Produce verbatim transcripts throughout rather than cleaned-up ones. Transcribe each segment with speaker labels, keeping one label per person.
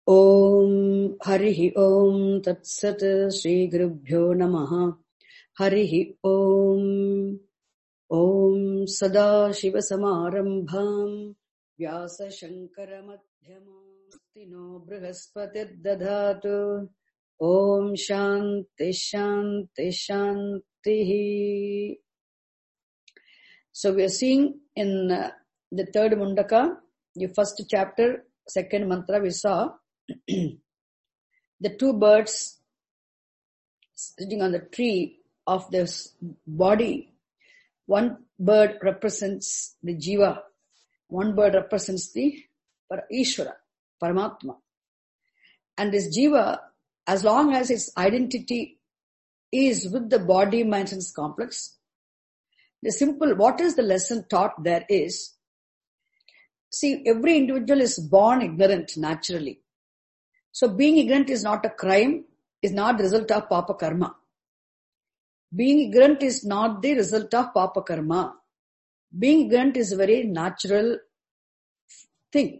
Speaker 1: Om Harihi Om Tat Sat Shri Gurubhyo Namaha Harihi Om Om Sada Shiva Samarambham Vyasa Shankara Madhyamam Tino Brihaspati Dadhatu Om Shanti Shanti Shanti. So we are seeing in uh, the third Mundaka, the first chapter, second mantra, we saw the two birds sitting on the tree of this body. One bird represents the Jiva. One bird represents the Ishvara, Paramatma. And this Jiva, as long as its identity is with the body, mind, sense complex, the simple, what is the lesson taught there is, see, every individual is born ignorant naturally. So being ignorant is not a crime, is not the result of Papa Karma. Being ignorant is not the result of Papa Karma. Being ignorant is a very natural thing.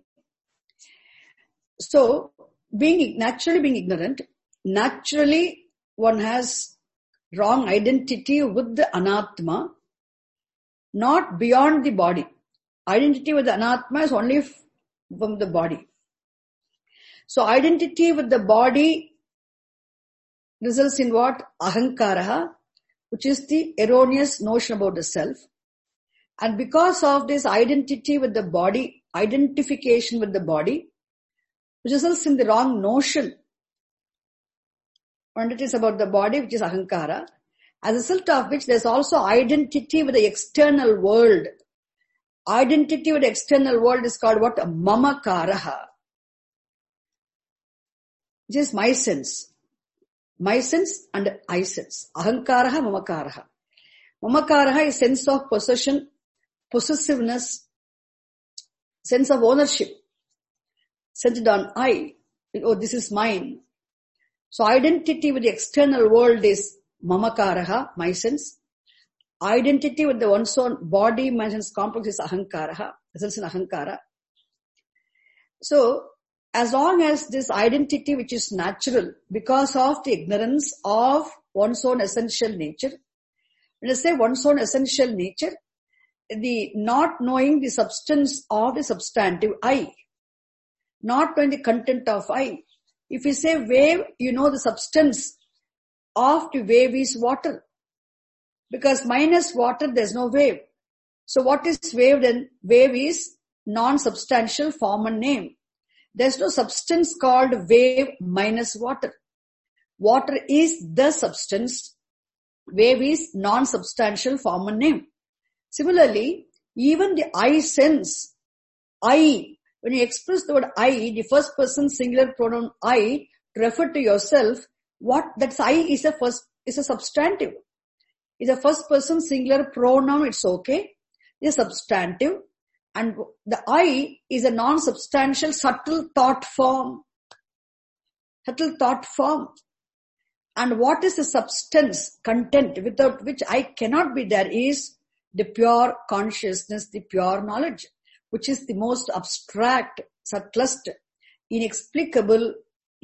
Speaker 1: So, being naturally being ignorant, naturally one has wrong identity with the Anatma, not beyond the body. Identity with the Anatma is only from the body. So identity with the body results in what? Ahankaraha, which is the erroneous notion about the self. And because of this identity with the body, identification with the body, which results in the wrong notion, and it is about the body, which is Ahankara, as a result of which there is also identity with the external world. Identity with the external world is called what? Mamakaraha. Which is my sense. My sense and I sense. Ahankaraha, mamakaraha. Mamakaraha is sense of possession, possessiveness, sense of ownership, centered on I. Oh, this is mine. So identity with the external world is mamakaraha, my sense. Identity with the one's own body, mind, sense complex is ahankaraha, results in ahankara. So, as long as this identity which is natural because of the ignorance of one's own essential nature, when I say one's own essential nature, the not knowing the substance of the substantive I, not knowing the content of I. If you say wave, you know the substance of the wave is water. Because minus water, there's no wave. So what is wave then? Wave is non-substantial form and name. There's no substance called wave minus water. Water is the substance. Wave is non-substantial form and name. Similarly, even the I sense, I, when you express the word I, the first person singular pronoun I, to refer to yourself, what that's I is a first, is a substantive. It's a first person singular pronoun, it's okay. It's a substantive. And the I is a non-substantial subtle thought form. Subtle thought form. And what is the substance, content, without which I cannot be there is the pure consciousness, the pure knowledge, which is the most abstract, subtlest, inexplicable,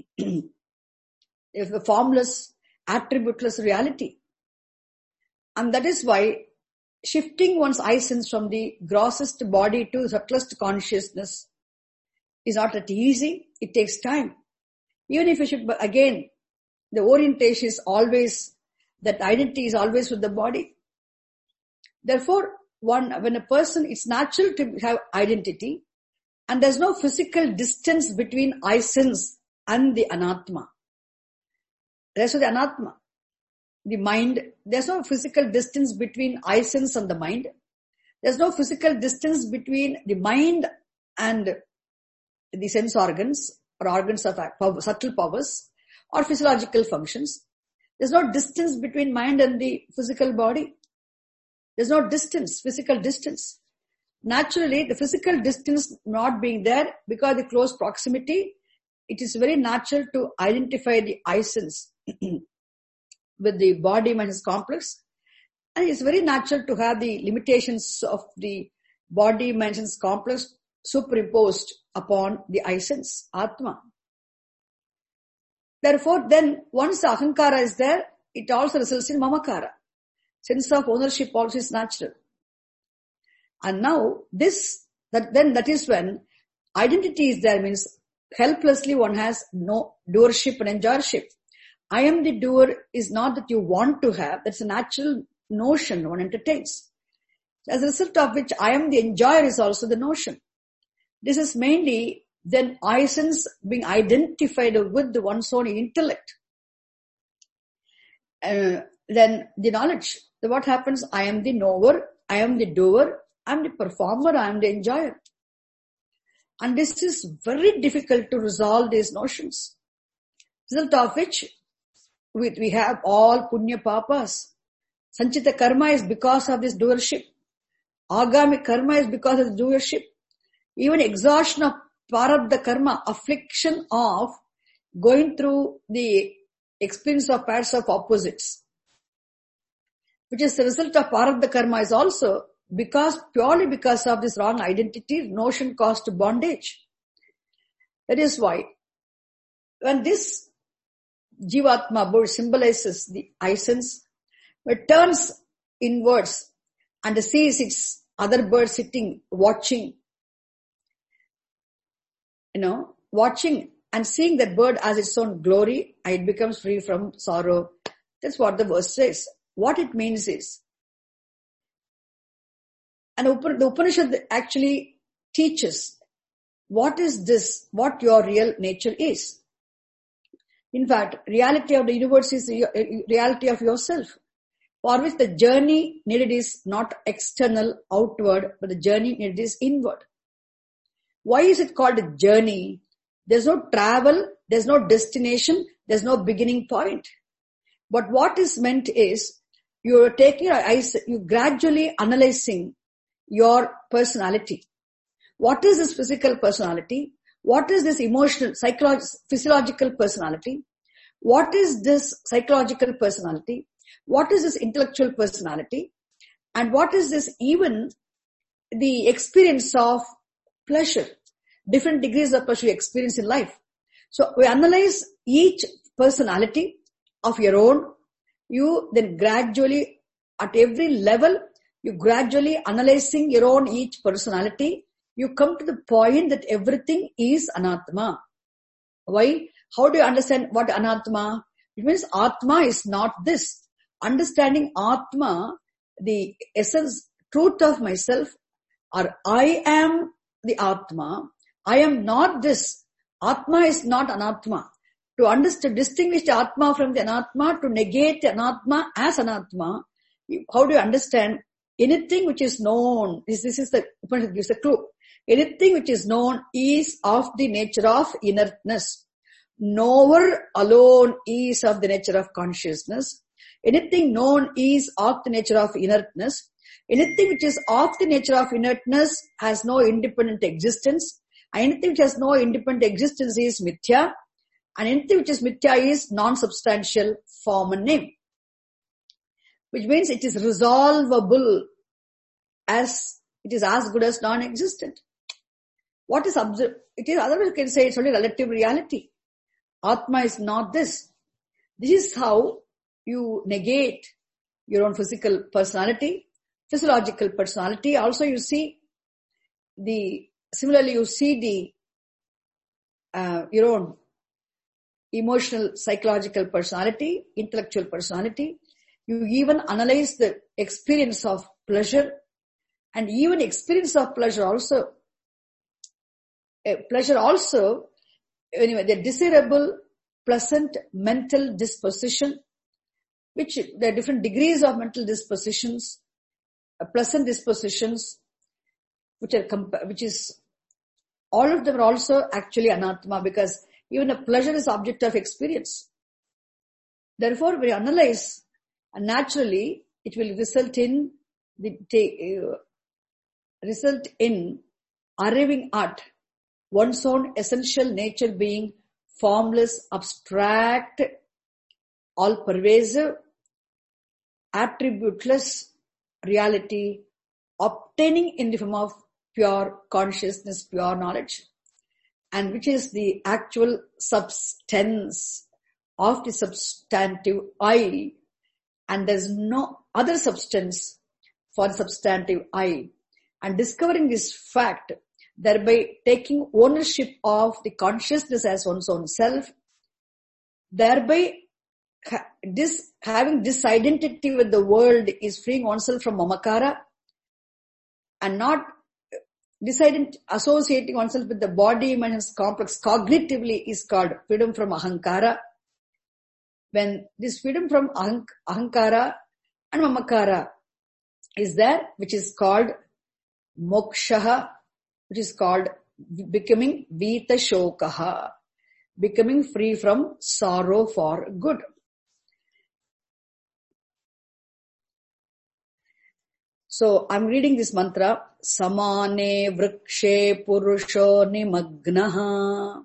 Speaker 1: formless, attributeless reality. And that is why shifting one's eye sense from the grossest body to subtlest consciousness is not that easy. It takes time. Even if you should, again, the orientation is always, that identity is always with the body. Therefore, one, when a person, it's natural to have identity and there's no physical distance between I sense and the Anatma. Rest of the Anatma. The mind, there's no physical distance between I sense and the mind. There's no physical distance between the mind and the sense organs or organs of power, subtle powers or physiological functions. There's no distance between mind and the physical body. There's no distance, physical distance. Naturally, the physical distance not being there because of the close proximity, it is very natural to identify the I sense with the body mind complex, and it's very natural to have the limitations of the body mind complex superimposed upon the I sense, Atma. Therefore, then once the ahankara is there, it also results in mamakara. Sense of ownership also is natural. And now this, that then that is when identity is there, means helplessly one has no doership and enjoyership. I am the doer is not that you want to have, that's a natural notion one entertains. As a result of which I am the enjoyer is also the notion. This is mainly then I sense being identified with one's own intellect. Uh, then the knowledge. So what happens? I am the knower, I am the doer, I am the performer, I am the enjoyer. And this is very difficult to resolve these notions. Result of which we, we have all punya papas. Sanchita karma is because of this doership. Agami karma is because of the doership. Even exhaustion of prarabdha karma, affliction of going through the experience of pairs of opposites, which is the result of prarabdha karma, is also because, purely because of this wrong identity, notion caused to bondage. That is why, when this Jivatma bird symbolizes the I sense, it turns inwards and sees its other bird sitting, watching, you know, watching and seeing that bird as its own glory, and it becomes free from sorrow. That's what the verse says. What it means is, and the Upanishad actually teaches what is this, what your real nature is. In fact, reality of the universe is the reality of yourself, for which the journey needed is not external, outward, but the journey needed is inward. Why is it called a journey? There's no travel, there's no destination, there's no beginning point. But what is meant is, you're taking your eyes, you gradually analyzing your personality. What is this physical personality? What is this emotional, psychological, physiological personality? What is this psychological personality? What is this intellectual personality? And what is this even the experience of pleasure? Different degrees of pleasure you experience in life. So we analyze each personality of your own. You then gradually, at every level, you gradually analyzing your own each personality, you come to the point that everything is anatma. Why? How do you understand what anatma? It means atma is not this. Understanding atma, the essence, truth of myself, or I am the atma, I am not this. Atma is not anatma. To understand, distinguish the atma from the anatma, to negate the anatma as anatma, how do you understand? Anything which is known, this, this is the, Upanishad gives a clue. Anything which is known is of the nature of inertness. Knower alone is of the nature of consciousness. Anything known is of the nature of inertness. Anything which is of the nature of inertness has no independent existence. Anything which has no independent existence is mithya. And anything which is mithya is non-substantial form and name. Which means it is resolvable as, it is as good as non-existent. What is observed? It is, otherwise you can say it's only relative reality. Atma is not this. This is how you negate your own physical personality, physiological personality. Also you see the, similarly you see the, uh, your own emotional, psychological personality, intellectual personality. You even analyze the experience of pleasure, and even experience of pleasure also, uh, pleasure also, anyway, the desirable, pleasant mental disposition, which there are different degrees of mental dispositions, uh, pleasant dispositions, which are, comp- which is, all of them are also actually anatma, because even a pleasure is object of experience. Therefore, we analyze, and naturally, it will result in the uh, result in arriving at one's own essential nature being formless, abstract, all-pervasive, attributeless reality, obtaining in the form of pure consciousness, pure knowledge, and which is the actual substance of the substantive I, and there's no other substance for the substantive I. And discovering this fact, thereby taking ownership of the consciousness as one's own self, thereby this, having this identity with the world is freeing oneself from mamakara, and not deciding, associating oneself with the body, mind, complex cognitively is called freedom from ahankara. When this freedom from ahank- ahankara and mamakara is there, which is called mokshaha, which is called becoming vita shokaha, becoming free from sorrow for good. So I'm reading this mantra. Samane vrikshe purusho nimagnaha.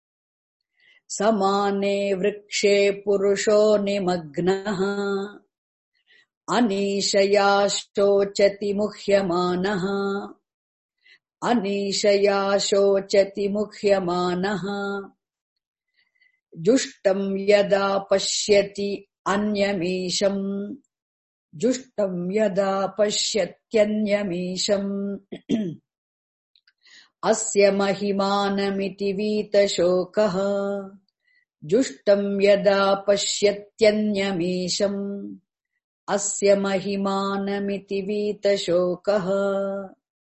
Speaker 1: Samane vrikshe purusho nimagnaha. Anishaya shochati muhyamanaha. Anishaya shochati muhyamanaha. Jushtam yada pashyati anyamisham. Jushtam yada pasyatyanyamisham. Asya mahimanamiti vita shokaha. Jushtam yada pasyatyanyamisham. Asya mahimanamiti vita shokaha.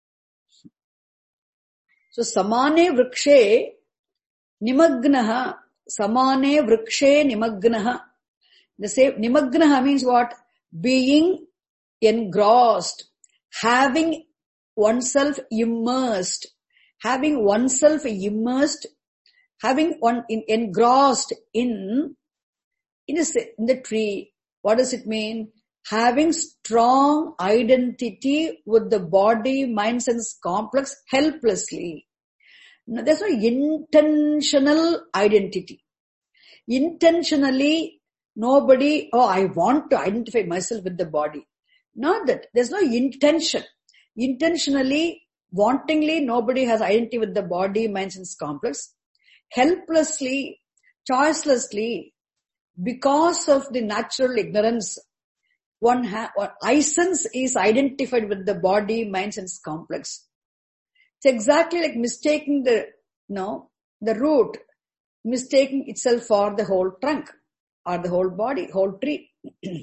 Speaker 1: So, samane vrikshe nimagnaha. Samane vrikshe nimagnaha. The same, nimagnaha means what? Being engrossed, having oneself immersed, having oneself immersed, having one in, engrossed in, in, a, in the tree. What does it mean? Having strong identity with the body, mind, sense complex helplessly. Now, there's no intentional identity. Intentionally, nobody, oh, I want to identify myself with the body. Not that. There's no intention. Intentionally, wantingly, nobody has identity with the body, mind, sense complex. Helplessly, choicelessly, because of the natural ignorance, one, ha- one essence is identified with the body, mind, sense complex. It's exactly like mistaking the, no, the root, mistaking itself for the whole trunk or the whole body, whole tree.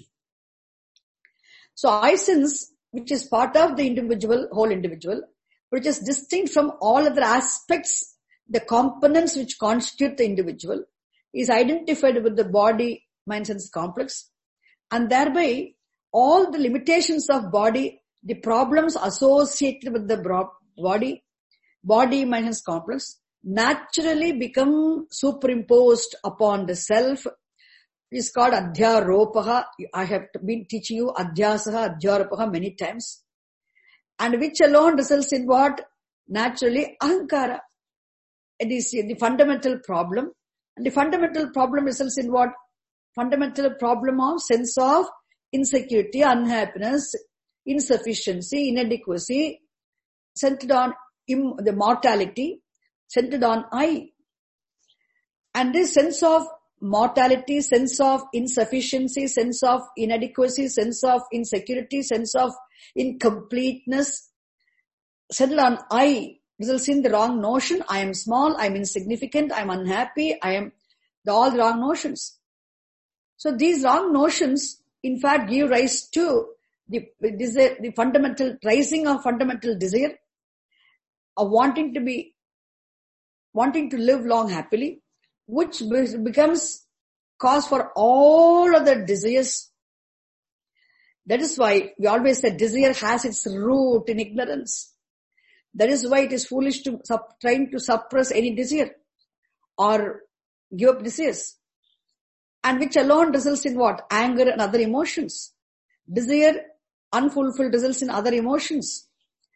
Speaker 1: So essence, which is part of the individual, whole individual, which is distinct from all other aspects, the components which constitute the individual, is identified with the body, mind, sense complex, and thereby all the limitations of body, the problems associated with the body, body, mind, sense complex, naturally become superimposed upon the self. It is called adhyaropaha. I have been teaching you adhyasaha, adhyaropaha many times. And which alone results in what? Naturally, ahankara. It is the fundamental problem. And the fundamental problem results in what? Fundamental problem of sense of insecurity, unhappiness, insufficiency, inadequacy, centered on im- the mortality, centered on I. And this sense of mortality, sense of insufficiency, sense of inadequacy, sense of insecurity, sense of incompleteness, settled on I, results in the wrong notion. I am small, I am insignificant, I am unhappy, I am the, all the wrong notions. So these wrong notions, in fact, give rise to the, desire, the fundamental, rising of fundamental desire, of wanting to be, wanting to live long happily, which becomes cause for all other desires. That is why we always say desire has its root in ignorance. That is why it is foolish to sup, trying to suppress any desire or give up desires. And which alone results in what? Anger and other emotions. Desire, unfulfilled, results in other emotions.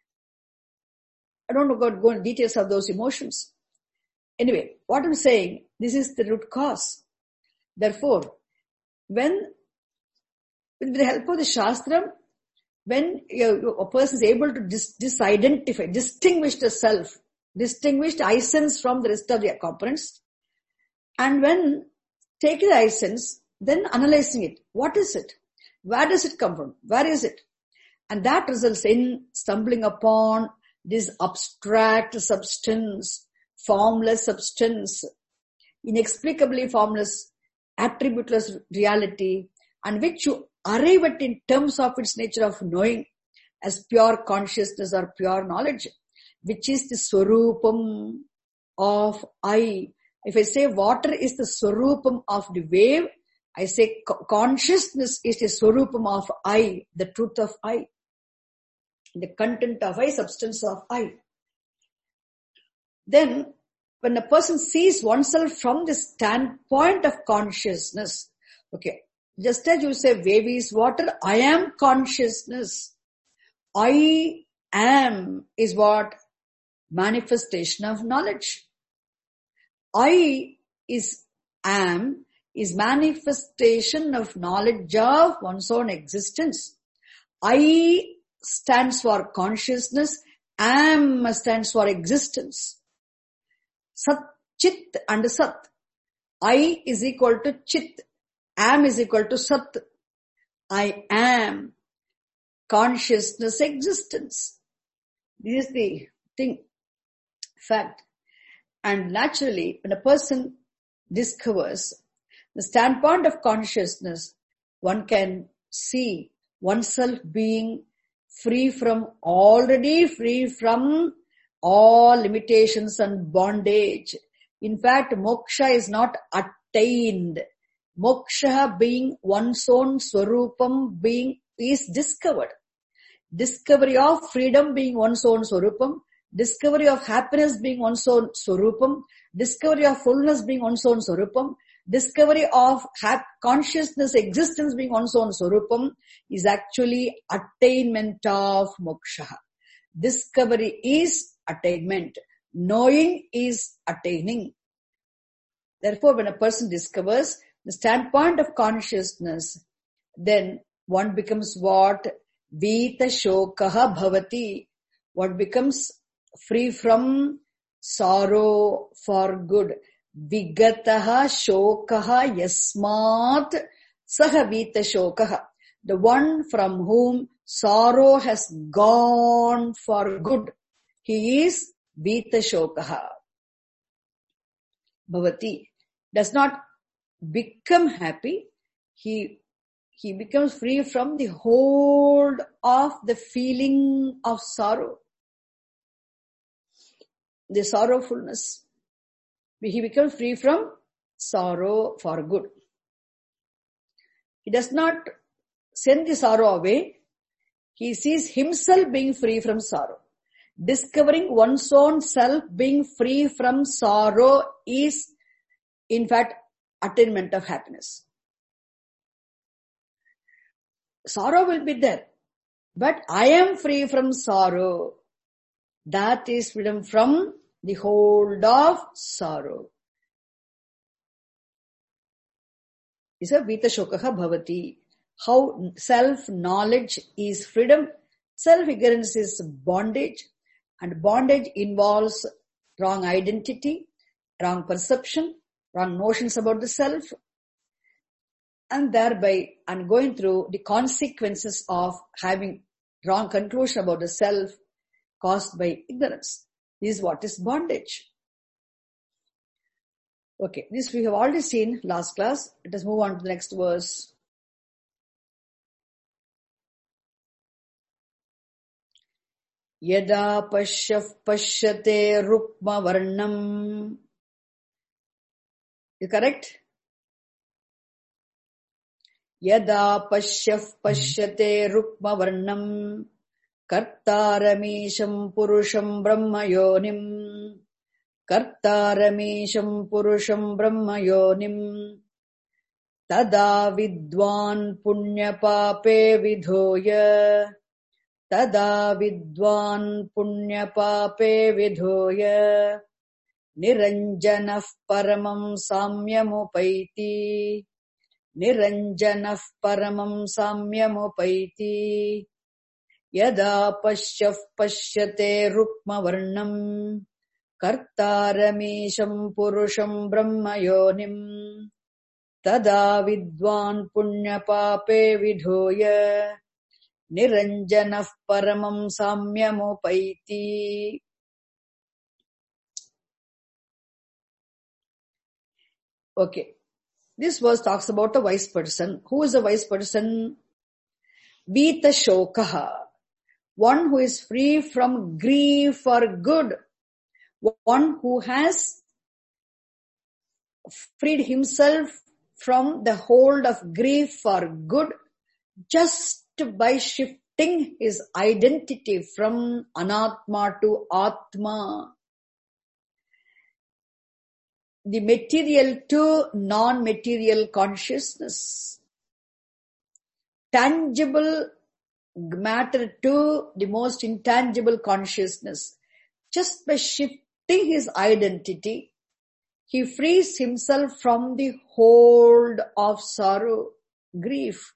Speaker 1: I don't know go, go into details of those emotions. Anyway, what I'm saying, this is the root cause. Therefore, when, with the help of the Shastra, when a person is able to dis, disidentify, distinguish the self, distinguish the essence from the rest of the components, and when taking the eye sense, then analyzing it. What is it? Where does it come from? Where is it? And that results in stumbling upon this abstract substance, formless substance, inexplicably formless, attributeless reality, and which you arrive at in terms of its nature of knowing as pure consciousness or pure knowledge, which is the swarupam of I. If I say water is the swarupam of the wave, I say consciousness is the swarupam of I, the truth of I, the content of I, substance of I. Then, when a person sees oneself from the standpoint of consciousness, okay, just as you say wave is water, I am consciousness. I am is what? Manifestation of knowledge. I is am is manifestation of knowledge of one's own existence. I stands for consciousness, am stands for existence. Sat, Chit and Sat. I is equal to Chit, am is equal to Sat. I am consciousness existence. This is the thing, fact. And naturally, when a person discovers the standpoint of consciousness, one can see oneself being free from, already free from all limitations and bondage. In fact, moksha is not attained. Moksha being one's own swarupam being is discovered. Discovery of freedom being one's own swarupam. Discovery of happiness being one's own swarupam. Discovery of fullness being one's own swarupam. Discovery of hap- consciousness existence being one's own swarupam is actually attainment of moksha. Discovery is attainment. Knowing is attaining. Therefore, when a person discovers the standpoint of consciousness, then one becomes what? Vita shokaha bhavati. One becomes free from sorrow for good. Vigataha shokaha yasmat saha vita shokaha. The one from whom sorrow has gone for good. He is vita shokaha. Bhavati. Does not become happy. He, he becomes free from the hold of the feeling of sorrow. The sorrowfulness. He becomes free from sorrow for good. He does not send the sorrow away. He sees himself being free from sorrow. Discovering one's own self being free from sorrow is, in fact, attainment of happiness. Sorrow will be there, but I am free from sorrow. That is freedom from the hold of sorrow. Is a vita shokaha bhavati. How self-knowledge is freedom, self-ignorance is bondage, and bondage involves wrong identity, wrong perception, wrong notions about the self, and thereby, and going through the consequences of having wrong conclusion about the self caused by ignorance. This is what is bondage. Okay, this we have already seen last class. Let us move on to the next verse. Yada pashyaf pashyate rukma varnam. Is correct? Yada pashyaf pashyate rukma varnam. Kartaramisham purusham brahma yonim. Kartaramisham purusham brahma yonim. Tada vidwan punya pape vidhoya. Tada vidwan punya pape vidhoya. Niranjanaf paramam samyamupaiti. Niranjanaf paramam samyamupaiti. Yada pashyaf pashyate rukma varnam. Kartaramisham purusham brahma yonim. tada vidwan punya pape vidhoya niranjanah paramam samyamupaiti. Okay. This verse talks about a wise person. Who is a wise person? Vita shokaha. One who is free from grief for good. One who has freed himself from the hold of grief for good just by shifting his identity from anatma to atma. The material to non-material consciousness. Tangible matter to the most intangible consciousness. Just by shifting his identity, he frees himself from the hold of sorrow, grief.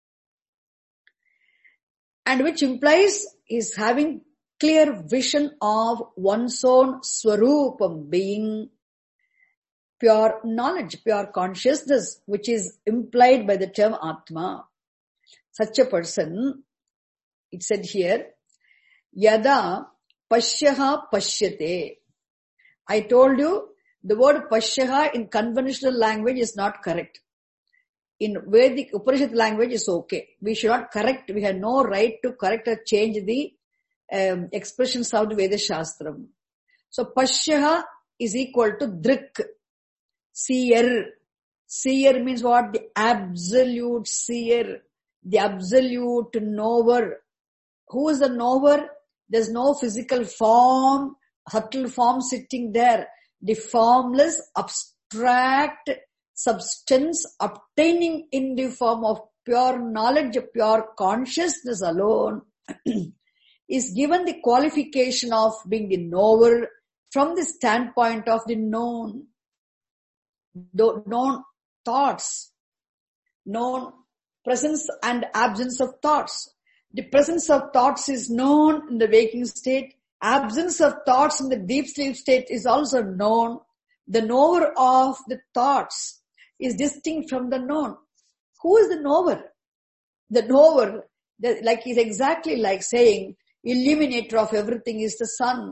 Speaker 1: And which implies his having clear vision of one's own swarupam, being pure knowledge, pure consciousness, which is implied by the term Atma. Such a person, it said here, Yada Pashyaha Pashyate. I told you, the word Pashyaha in conventional language is not correct. In Vedic Upanishad language is okay. We should not correct, we have no right to correct or change the um, expressions of the Veda Shastram. So Pashyaha is equal to Drik. Seer. Seer means what? The absolute seer. The absolute knower. Who is the knower? There's no physical form, subtle form sitting there. The formless, abstract substance obtaining in the form of pure knowledge, pure consciousness alone is given the qualification of being the knower from the standpoint of the known. The known thoughts, known presence and absence of thoughts. The presence of thoughts is known in the waking state. Absence of thoughts in the deep sleep state is also known. The knower of the thoughts is distinct from the known. Who is the knower? The knower, the, like is exactly like saying, illuminator of everything is the sun.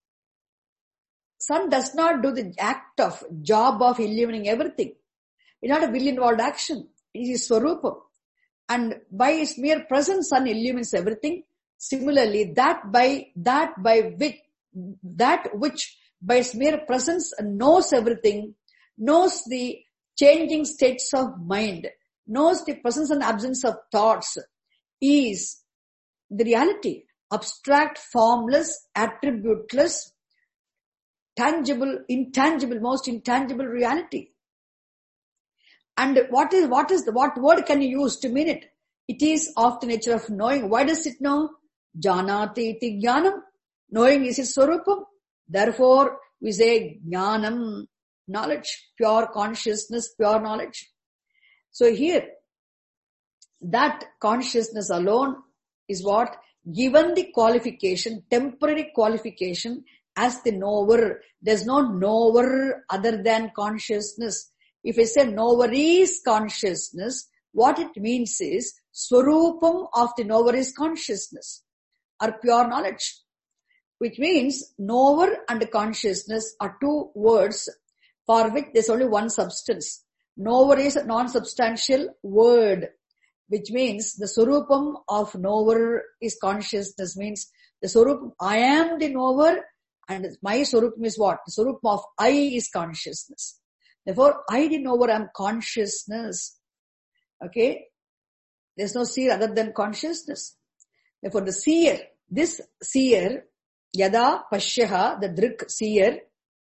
Speaker 1: Sun does not do the act of, job of illuminating everything. It's not a will-involved action. It is Swarupam. And by its mere presence, sun illumines everything. Similarly, that by, that by which, that which by its mere presence knows everything, knows the changing states of mind, knows the presence and absence of thoughts, is the reality. Abstract, formless, attributeless, tangible, intangible, most intangible reality. And what is, what is the, what word can you use to mean it? It is of the nature of knowing. Why does it know? Janati iti jnanam. Knowing is its swarupam. Therefore, we say jnanam, knowledge, pure consciousness, pure knowledge. So here, that consciousness alone is what? Given the qualification, temporary qualification, as the knower. There's no knower other than consciousness. If I say knower is consciousness, what it means is swarupam of the knower is consciousness or pure knowledge, which means knower and consciousness are two words for which there's only one substance. Knower is a non-substantial word, which means the swarupam of knower is consciousness, means the swarupam, I am the knower. And my swarupam is what? The swarupam of I is consciousness. Therefore, I the knower, I am consciousness. Okay? There's no seer other than consciousness. Therefore, the seer, this seer, yada pashyaha, the drik seer,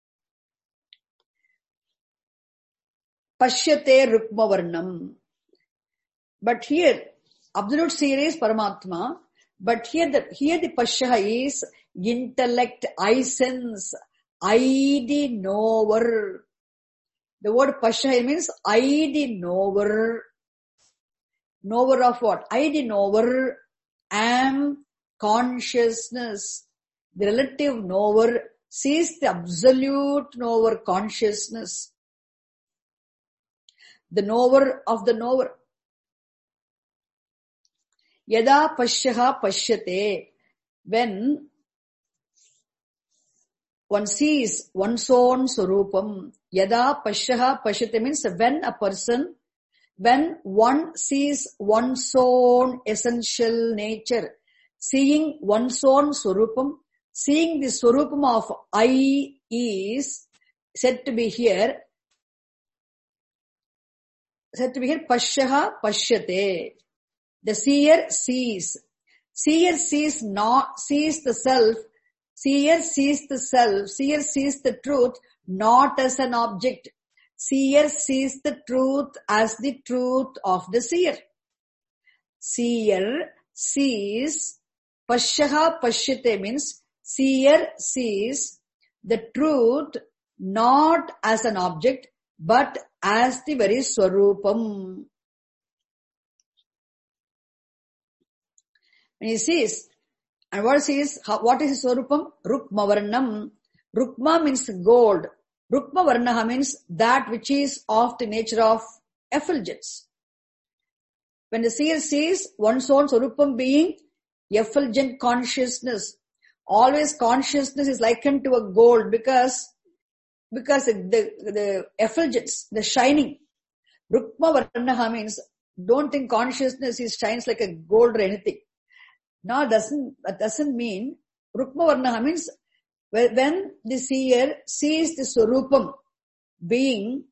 Speaker 1: pashyate rukma varnam. But here, absolute seer is Paramatma. But here the, here the pashyaha is intellect, I sense, I the knower. The word pashyaha means I the knower. Knower of what? I the knower am consciousness. The relative knower sees the absolute knower consciousness. the knower of the knower. Yada pashyaha pashyate, when one sees one's own swarupam. Yada pashyaha pashyate means when a person, when one sees one's own essential nature, seeing one's own swarupam, seeing the swarupam of I is said to be here, said to be here, pashyaha pashyate. The seer sees. Seer sees not, sees the self. Seer sees the self. Seer sees the truth not as an object. Seer sees the truth as the truth of the seer. Seer sees, pashyaha pashyate means seer sees the truth not as an object but as the very swarupam. When he sees, and what he sees, what is his swarupam? Rukma varnam. Rukma means gold. Rukma varnaha means that which is of the nature of effulgence. When the seer sees one's own swarupam being effulgent consciousness, always consciousness is likened to a gold because, because the, the, the effulgence, the shining. Rukma varnaha means, don't think consciousness is shines like a gold or anything. No, doesn't, that doesn't mean, Rukma Varnaha means when the seer sees the Swarupam being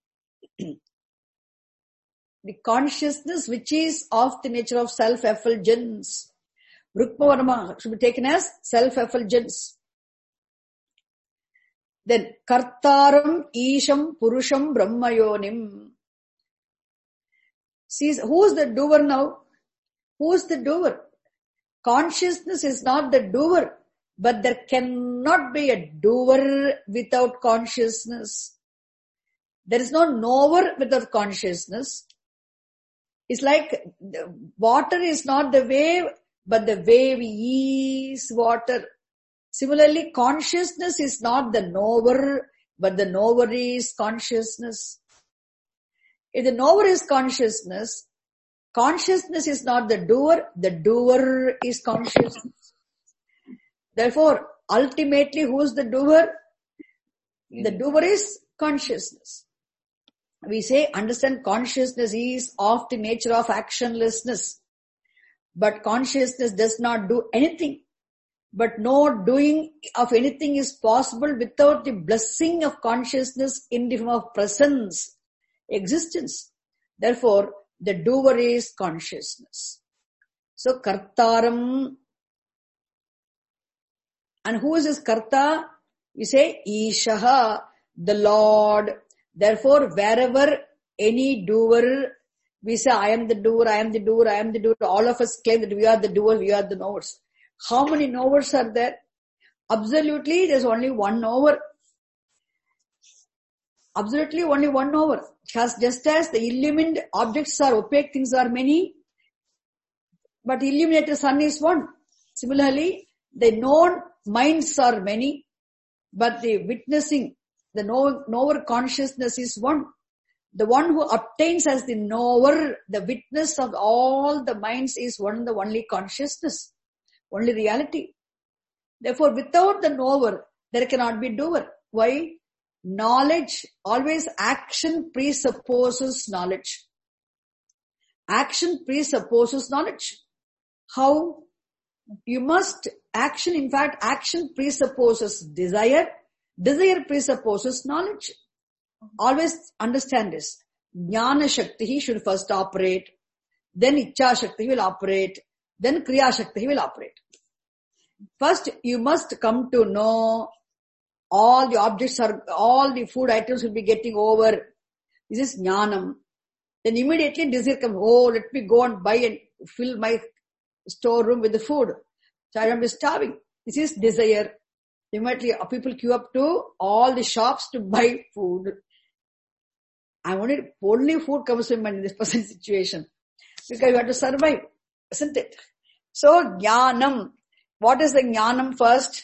Speaker 1: the consciousness which is of the nature of self-effulgence. Rukma Varnaha should be taken as self-effulgence. Then, Kartaram Isham Purusham Brahmayonim. Sees, who's the doer now? Who's the doer? Consciousness is not the doer, but there cannot be a doer without consciousness. There is no knower without consciousness. It's like water is not the wave, but the wave is water. Similarly, consciousness is not the knower, but the knower is consciousness. If the knower is consciousness, consciousness is not the doer, the doer is consciousness. Therefore, ultimately, who is the doer? The doer is consciousness. We say, understand consciousness is of the nature of actionlessness. But consciousness does not do anything. But no doing of anything is possible without the blessing of consciousness in the form of presence, existence. Therefore, the doer is consciousness. So, Kartaram. And who is this Karta? We say, Ishaha, the Lord. Therefore, wherever any doer, we say, I am the doer, I am the doer, I am the doer. All of us claim that we are the doers, we are the knowers. How many knowers are there? Absolutely, there's only one knower. Absolutely only one knower. Because just as the illumined objects are opaque, things are many, but illuminated sun is one. Similarly, the known minds are many, but the witnessing, the knower consciousness is one. The one who obtains as the knower, the witness of all the minds is one, the only consciousness, only reality. Therefore, without the knower, there cannot be doer. Why? Knowledge, always action presupposes knowledge. Action presupposes knowledge. How? You must, action, in fact, action presupposes desire. Desire presupposes knowledge. Always understand this. Jnana Shakti should first operate. Then Ichcha Shakti will operate. Then Kriya Shakti will operate. First, you must come to know all the objects are, all the food items will be getting over. This is Jnanam. Then immediately desire comes, oh, let me go and buy and fill my storeroom with the food. So I don't be starving. This is desire. Immediately people queue up to all the shops to buy food. I wanted, only food comes to mind in this present situation. Because you have to survive, isn't it? So, Jnanam. What is the Jnanam first?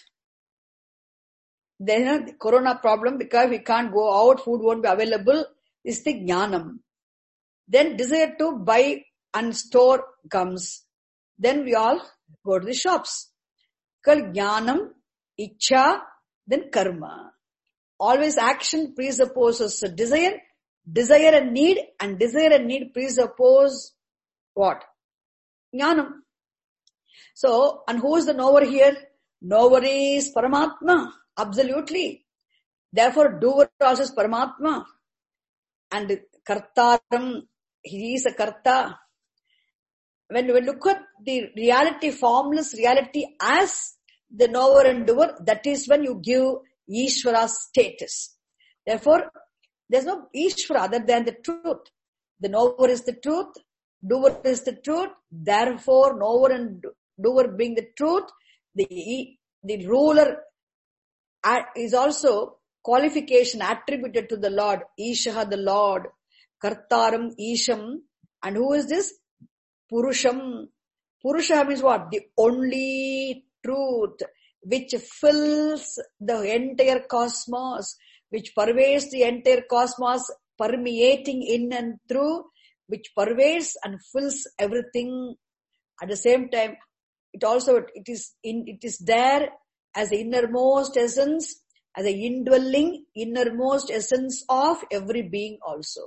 Speaker 1: Then the corona problem, because we can't go out, food won't be available, is the Jnanam. Then desire to buy and store comes. Then we all go to the shops. Jnanam, Ichha, then karma. Always action presupposes desire, desire and need, and desire and need presuppose what? Jnanam. So, and who is the knower here? Knower is Paramatma. Absolutely. Therefore, doer also is Paramatma. And Kartaram, he is a Karta. When we look at the reality, formless reality as the knower and doer, that is when you give Ishvara's status. Therefore, there's no Ishvara other than the truth. The knower is the truth, doer is the truth. Therefore, knower and doer being the truth, the, the ruler is also qualification attributed to the Lord. Ishaha, the Lord. Kartaram, Isham. And who is this? Purusham. Purusha means what? The only truth which fills the entire cosmos, which pervades the entire cosmos, permeating in and through, which pervades and fills everything. At the same time, it also, it is in, it is there as the innermost essence, as the indwelling innermost essence of every being also.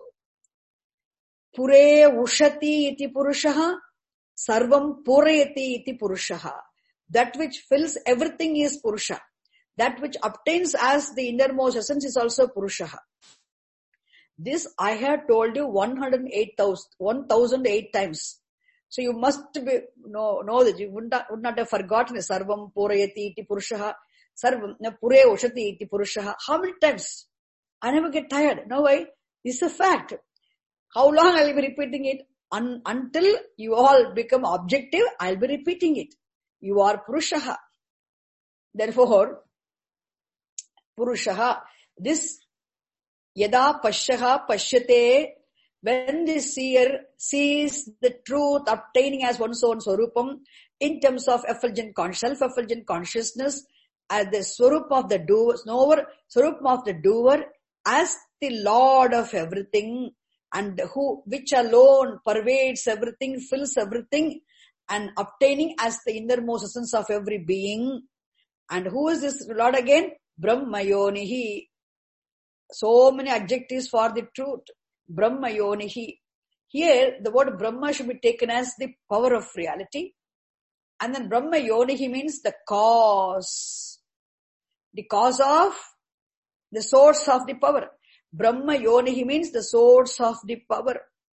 Speaker 1: Pure ushati iti purushaha, sarvam purayati iti purushaha. That which fills everything is Purusha. That which obtains as the innermost essence is also Purushaha. This I have told you one hundred eight times. So you must be, know, know that you would not, would not have forgotten it. Sarvam Purayati iti Purushaha. Sarvam Pure Ushati iti Purushaha. How many times? I never get tired. No way. This is a fact. How long I will be repeating it? Un- until you all become objective, I will be repeating it. You are Purushaha. Therefore, Purushaha, this Yada Pashyaha Pashyate, when the seer sees the truth obtaining as one's own Swarupam in terms of effulgent self-effulgent consciousness, as the Swarup of the doer, knower, Swarup of the doer, as the Lord of everything, and who, which alone pervades everything, fills everything, and obtaining as the innermost essence of every being. And who is this Lord again? Brahmayonihi. So many adjectives for the truth. Brahmayonihi. Here, the word Brahma should be taken as the power of reality. And then Brahmayonihi means the cause. The cause of, the source of the power. Brahmayonihi means the source of the power.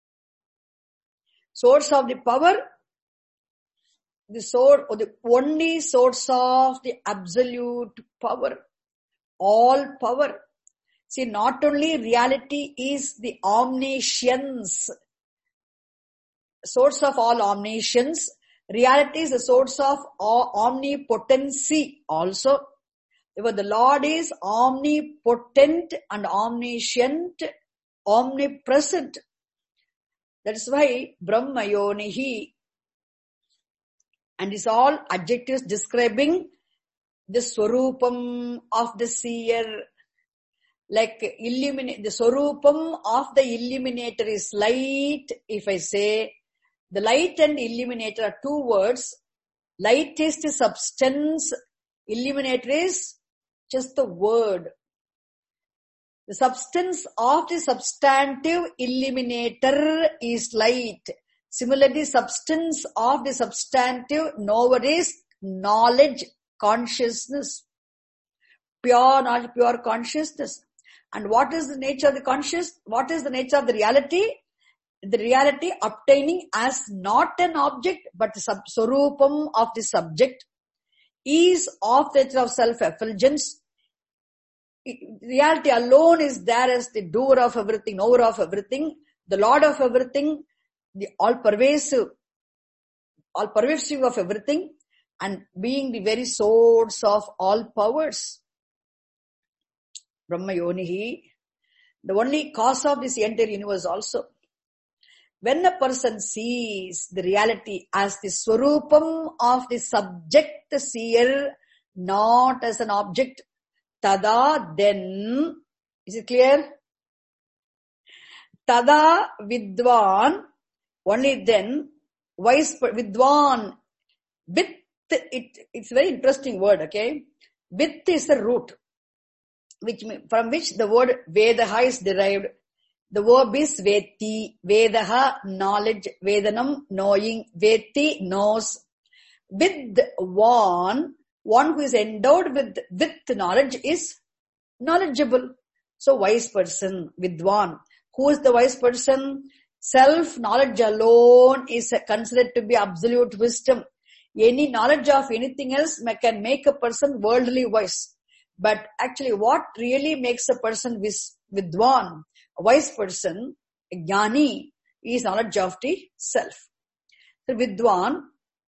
Speaker 1: Source of the power, the source, or the only source of the absolute power. All power. See, not only reality is the omniscience, source of all omniscience, reality is the source of all omnipotency also. Because the Lord is omnipotent and omniscient, omnipresent. That is why Brahmayonihi. And it's all adjectives describing the Swarupam of the seer. Like illuminate, the Swarupam of the illuminator is light. If I say, the light and illuminator are two words. Light is the substance. Illuminator is just the word. The substance of the substantive illuminator is light. Similarly, substance of the substantive knower is knowledge, consciousness. Pure knowledge, pure consciousness. And what is the nature of the conscious? What is the nature of the reality? The reality obtaining as not an object, but the swarupam of the subject is of the nature of self-effulgence. Reality alone is there as the doer of everything, knower of everything, the Lord of everything, the all-pervasive, all-pervasive of everything, and being the very source of all powers. Brahmayonihi, the only cause of this entire universe also. When a person sees the reality as the swarupam of the subject, the seer, not as an object, tada, then, is it clear? tada vidwan, only then, wise vidwan, with, it, it's a very interesting word, okay? With is the root, which from which the word Vedaha is derived. The verb is Veti, Vedaha, knowledge, Vedanam, knowing, Veti, knows. With one, one who is endowed with, with knowledge is knowledgeable. So wise person, Vidwan. Who is the wise person? Self-knowledge alone is considered to be absolute wisdom. Any knowledge of anything else can make a person worldly wise. But actually what really makes a person Vidwan, a wise person, a jnani, is knowledge of the self. So Vidwan,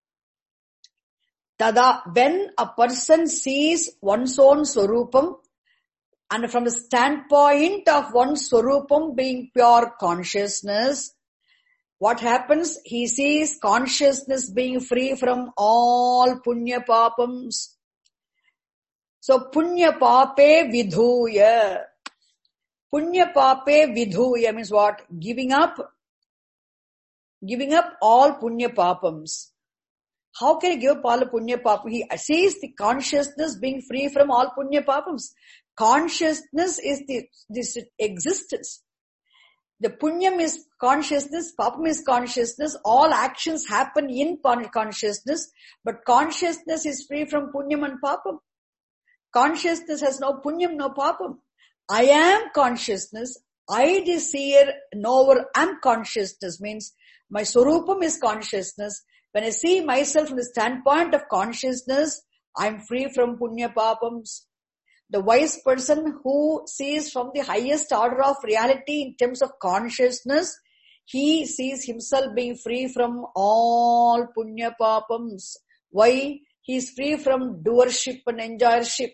Speaker 1: tada, when a person sees one's own swarupam, and from the standpoint of one's swarupam being pure consciousness, what happens? He sees consciousness being free from all punya papams. So punya pape vidhuya. Punya pape vidhuya means what? Giving up. Giving up all punya papams. How can he give up all the punya papams? He sees the consciousness being free from all punya papams. Consciousness is the this existence. The punyam is consciousness, papam is consciousness. All actions happen in consciousness, but consciousness is free from punyam and papam. Consciousness has no punyam, no papam. I am consciousness. I desire, knower, am consciousness means my swarupam is consciousness. When I see myself from the standpoint of consciousness, I am free from punya papams. The wise person who sees from the highest order of reality in terms of consciousness, he sees himself being free from all punya papams. Why? He is free from doership and enjoyership.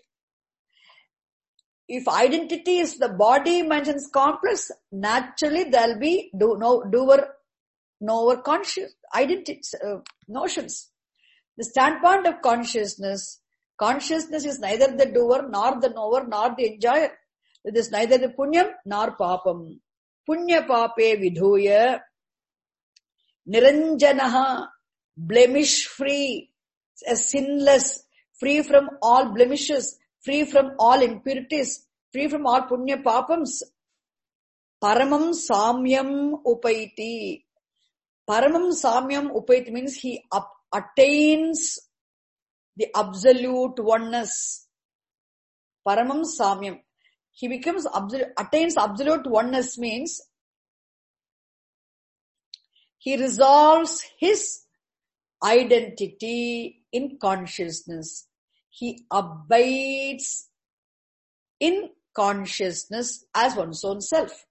Speaker 1: If identity is the body, mind is complex, naturally there will be do, no, doer, knower conscious, identity, uh, notions. The standpoint of consciousness, consciousness is neither the doer, nor the knower, nor the enjoyer. It is neither the punyam, nor papam. Punya pape vidhuya, niranjanaha, blemish free, a sinless, free from all blemishes, free from all impurities, free from all punya papams. Paramam samyam upaiti. Paramam samyam upaiti means he up, attains the absolute oneness. Paramam samyam. He becomes absolute, attains absolute oneness means he resolves his identity in consciousness. He abides in consciousness as one's own self.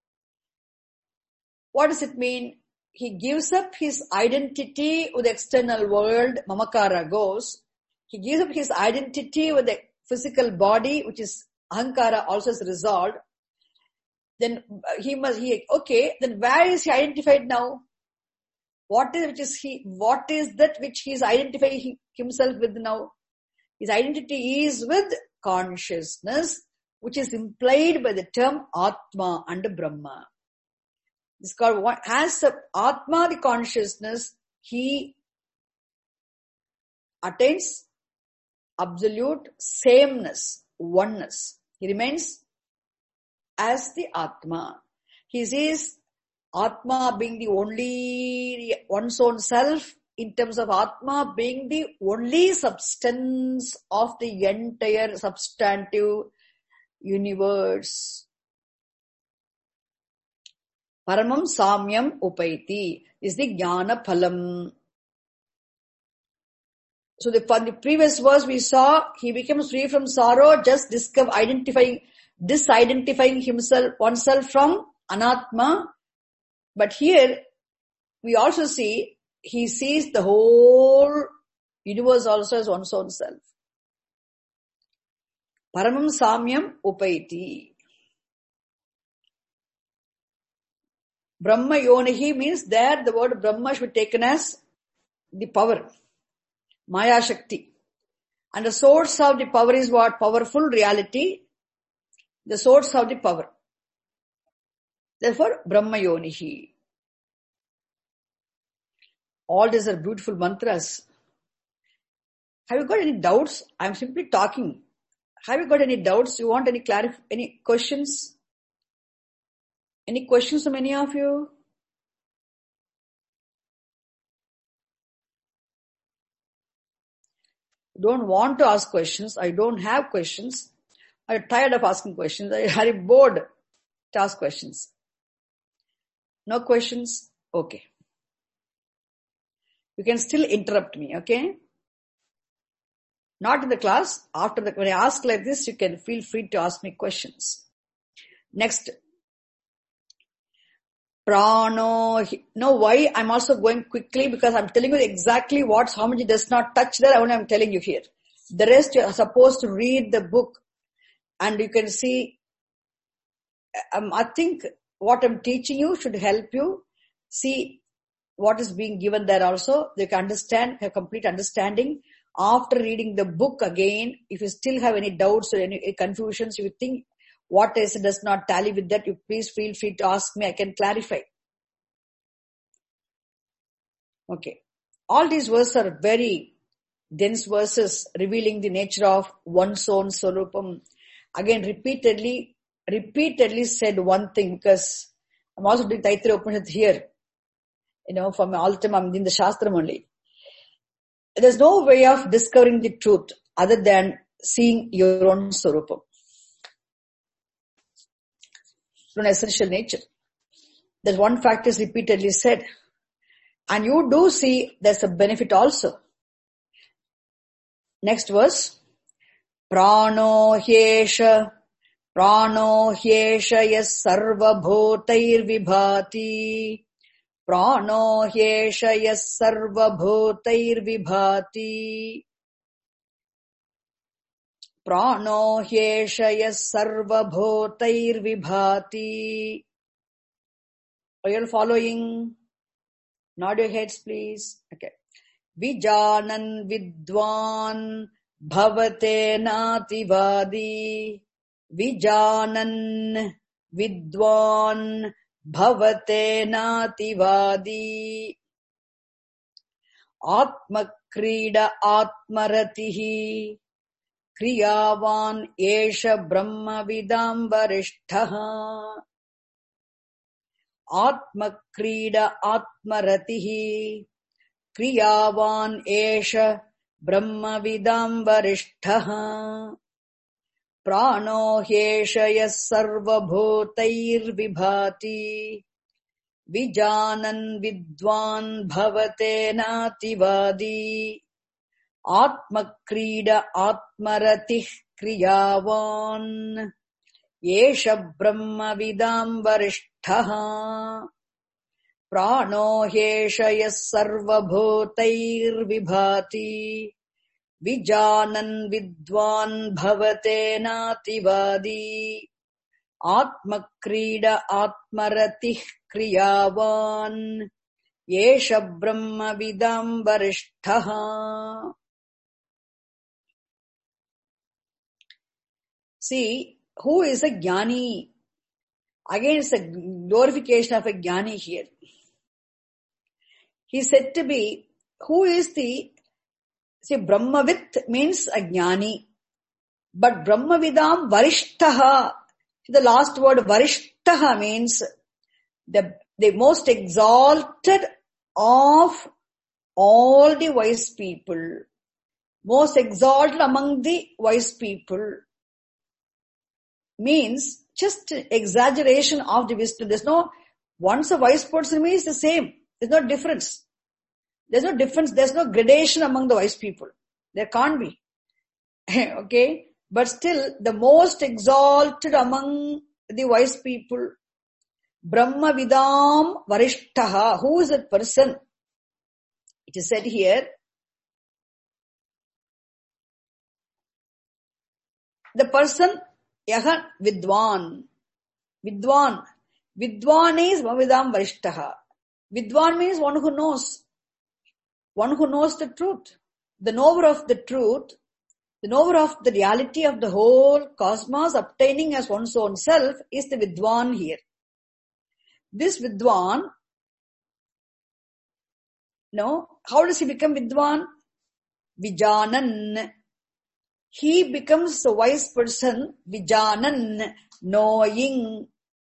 Speaker 1: What does it mean? He gives up his identity with the external world, mamakara goes. He gives up his identity with the physical body, which is ahankara, also is resolved. Then he must, he, okay, then where is he identified now? What is, which is he, what is that which he is identifying himself with now? His identity is with consciousness, which is implied by the term Atma and Brahma. This is called, as the Atma, the consciousness, he attains absolute sameness, oneness. He remains as the Atma. He sees Atma being the only, one's own self, in terms of Atma being the only substance of the entire substantive universe. Paramam samyam upaiti is the jnana phalam. So the, from the previous verse we saw, he becomes free from sorrow, just discover, identifying, disidentifying himself, oneself from anatma. But here, we also see, he sees the whole universe also as one's own self. Paramam samyam upaiti. Brahma yonihi means there the word Brahma should be taken as the power. Maya Shakti. And the source of the power is what? Powerful reality. The source of the power. Therefore, Brahma Yonihi. All these are beautiful mantras. Have you got any doubts? I'm simply talking. Have you got any doubts? You want any clarif- any questions? Any questions from any of you? Don't want to ask questions. I don't have questions. I'm tired of asking questions. I am bored to ask questions. No questions? Okay. You can still interrupt me, okay? Not in the class. After the, when I ask like this, you can feel free to ask me questions. Next. Prano. Know why I'm also going quickly? Because I'm telling you exactly what Swamiji does not touch there. Only I'm telling you here. The rest you are supposed to read the book and you can see. Um, I think what I'm teaching you should help you see what is being given there also. You can understand, have complete understanding. After reading the book again, if you still have any doubts or any confusions, you think what is does not tally with that, you please feel free to ask me. I can clarify. Okay. All these verses are very dense verses revealing the nature of one's own Swarupam. Again, repeatedly, repeatedly said one thing because I'm also doing Taittiriya Upanishad here. You know, from all the time I'm in the Shastram only. There's no way of discovering the truth other than seeing your own Swarupam. Your own essential nature. That one fact is repeatedly said. And you do see there's a benefit also. Next verse. Prano hyesha, prano hyesha yas sarva bhotair vibhati. Prano hyesha yas sarva bhotair vibhati. Prano hyesha yas sarva bhotair vibhati. Are you all following? Nod your heads, please. Okay. Vijanan vidwan bhavate nativadi. Vijanan vidwan bhavate nativadi. Atma krida atmaratihi. Kriyavan esha brahma vidam varishtaha. Atma krida atmaratihi. Kriyavan esha brahma vidam varishtaha. Prano hyesha yas sarva bhotair vibhati. Vijanan vidwan bhavate nativadi. Atma krida atmaratih kriyavan. Esha brahma vidam varishtaha. Prano hyesha yas sarva bhotair vibhati. Vijanan vidwan bhavate nativadi. Atma krida atmaratih kriyavan. Esha brahma vidam varishtaha. See, who is a jnani? Again, it's a glorification of a jnani here. He said to be, who is the, see, Brahmavit means a jnani. But Brahmavidam varishtaha, the last word varishtaha means the, the most exalted of all the wise people. Most exalted among the wise people. Means just exaggeration of the wisdom. There's no, once a wise person means the same. There's no difference. There's no difference. There's no gradation among the wise people. There can't be. Okay? But still, the most exalted among the wise people, Brahma Vidam Varishtaha. Who is that person? It is said here, the person Yaha Vidwan. Vidwan. Vidwan is Vidam Varishtaha. Vidwan means one who knows. One who knows the truth. The knower of the truth, the knower of the reality of the whole cosmos obtaining as one's own self is the Vidwan here. This Vidwan, no, how does he become Vidwan? Vijanan. He becomes a wise person, Vijanan, knowing.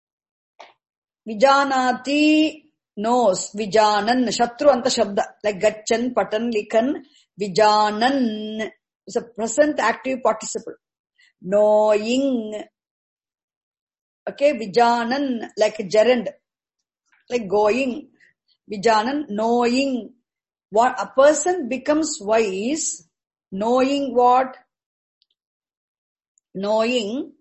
Speaker 1: Vijanati, knows. Vijanan, Shatru anta shabda, like Gachan, Patan, Likhan. Vijanan is a present active participle. Knowing. Okay, Vijanan, like a gerund, like going. Vijanan, knowing. What a person becomes wise, knowing what? Knowing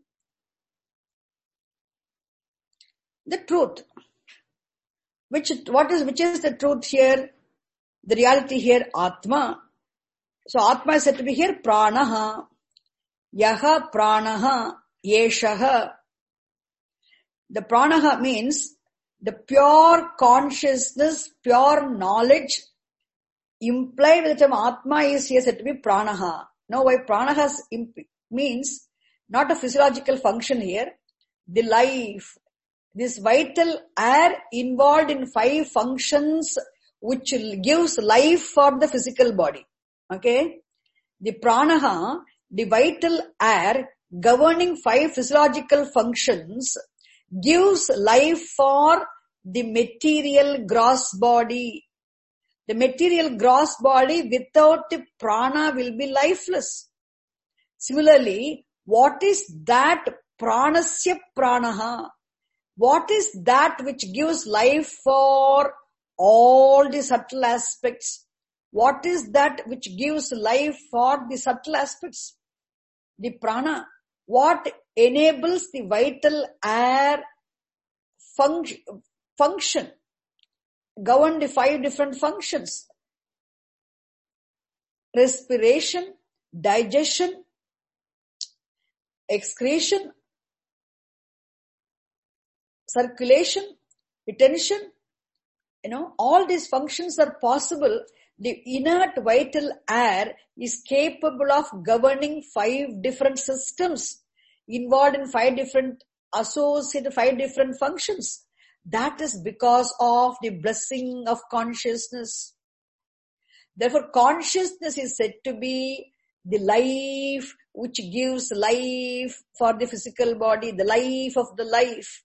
Speaker 1: the truth. Which, what is, which is the truth here? The reality here, Atma. So Atma is said to be here, Pranaha. Yaha Pranaha, Yeshaha. The Pranaha means the pure consciousness, pure knowledge implied with the term Atma is here said to be Pranaha. Now why Pranaha imp- means not a physiological function here, the life, this vital air involved in five functions which gives life for the physical body. Okay? The Pranaha, the vital air governing five physiological functions, gives life for the material gross body. The material gross body without the prana will be lifeless. Similarly, what is that pranasya pranaha? What is that which gives life for all the subtle aspects? What is that which gives life for the subtle aspects? The prana. What enables the vital air function, function, govern the five different functions? Respiration, digestion, excretion, circulation, retention, you know, all these functions are possible. The inert vital air is capable of governing five different systems involved in five different associated five different functions. That is because of the blessing of consciousness. Therefore, consciousness is said to be the life which gives life for the physical body, the life of the life.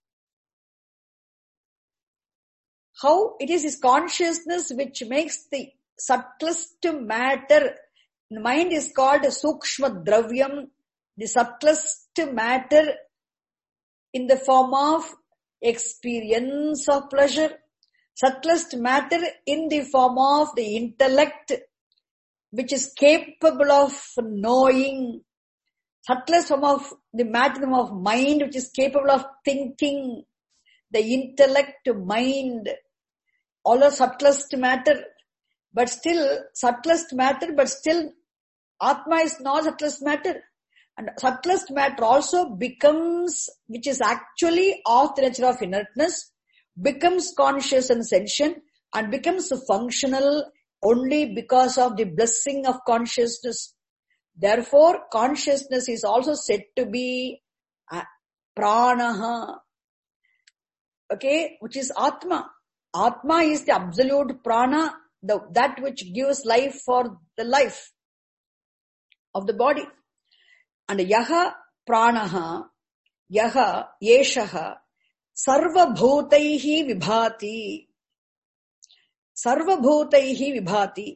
Speaker 1: How it is is consciousness which makes the subtlest matter. Mind is called Sukshma Dravyam, the subtlest matter in the form of experience of pleasure, subtlest matter in the form of the intellect which is capable of knowing, subtlest form of the matter of mind which is capable of thinking, the intellect, mind, all are subtlest matter, but still subtlest matter, but still Atma is not subtlest matter. And subtlest matter also becomes, which is actually of the nature of inertness, becomes conscious and sentient and becomes functional only because of the blessing of consciousness. Therefore, consciousness is also said to be uh, pranaha, okay, which is Atma. Atma is the absolute prana, the, that which gives life for the life of the body. And yaha pranaha, yaha yeshaha, sarva bhutaihi vibhati. Sarva bhutaihi vibhati.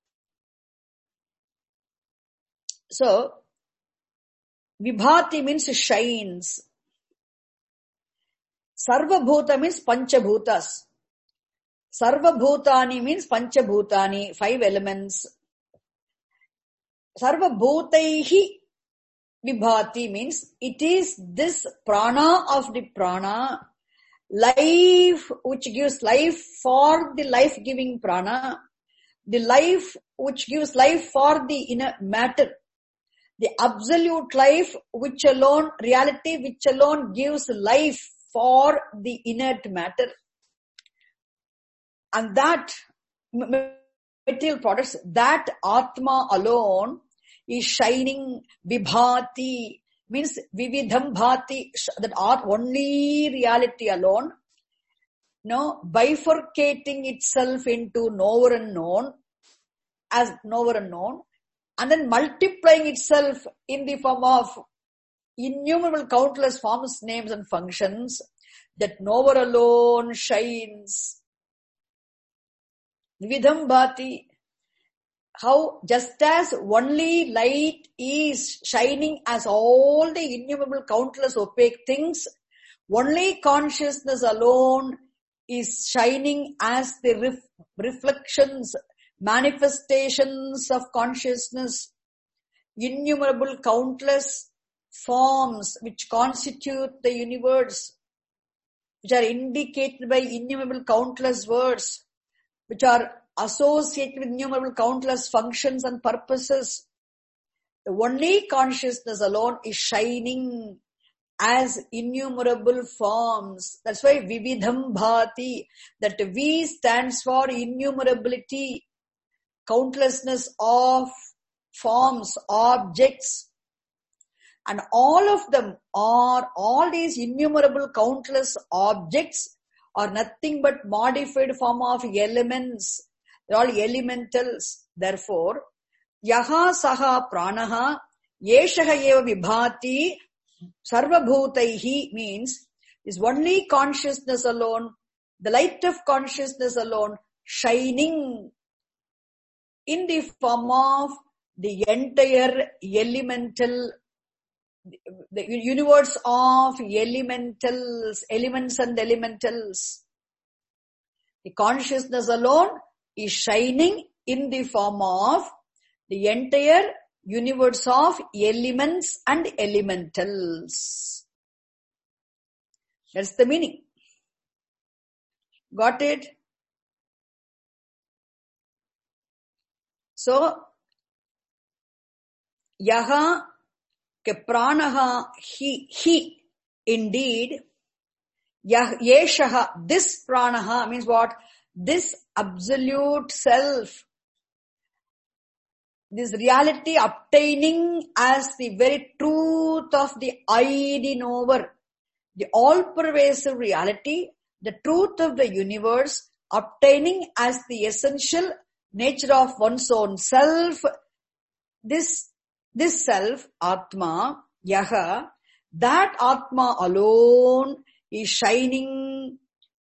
Speaker 1: So, vibhati means shines. Sarva bhuta means panchabhutas. Sarva bhutani means panchabhutani, five elements. Sarva bhutaihi vibhati means it is this prana of the prana, life which gives life for the life-giving prana, the life which gives life for the inner matter, the absolute life which alone, reality which alone gives life for the inert matter. And that material products, that Atma alone is shining, vibhati, means vividham bhati, that only reality alone no, bifurcating itself into knower and known, as knower and known, and then multiplying itself in the form of innumerable countless forms, names and functions, that knower alone shines. Vividham bhati. How just as only light is shining as all the innumerable countless opaque things, only consciousness alone is shining as the ref- reflections, manifestations of consciousness, innumerable countless forms which constitute the universe, which are indicated by innumerable countless words, which are associated with innumerable countless functions and purposes. The only consciousness alone is shining as innumerable forms. That's why Vividham Bhati, that V stands for innumerability, countlessness of forms, objects. And all of them are, all these innumerable countless objects are nothing but modified form of elements. They're all elementals. Therefore, yaha saha pranaha yeshaha eva vibhati sarvabhutaihi means is only consciousness alone, the light of consciousness alone shining in the form of the entire elemental, the universe of elementals, elements and elementals. The consciousness alone is shining in the form of the entire universe of elements and elementals. That's the meaning. Got it? So, yaha ke pranaha he, he, indeed, yah, yeshaha, this pranaha means what? This absolute self, this reality obtaining as the very truth of the id knower, the all-pervasive reality, the truth of the universe, obtaining as the essential nature of one's own self, this, this self, Atma, Yaha, that Atma alone is shining.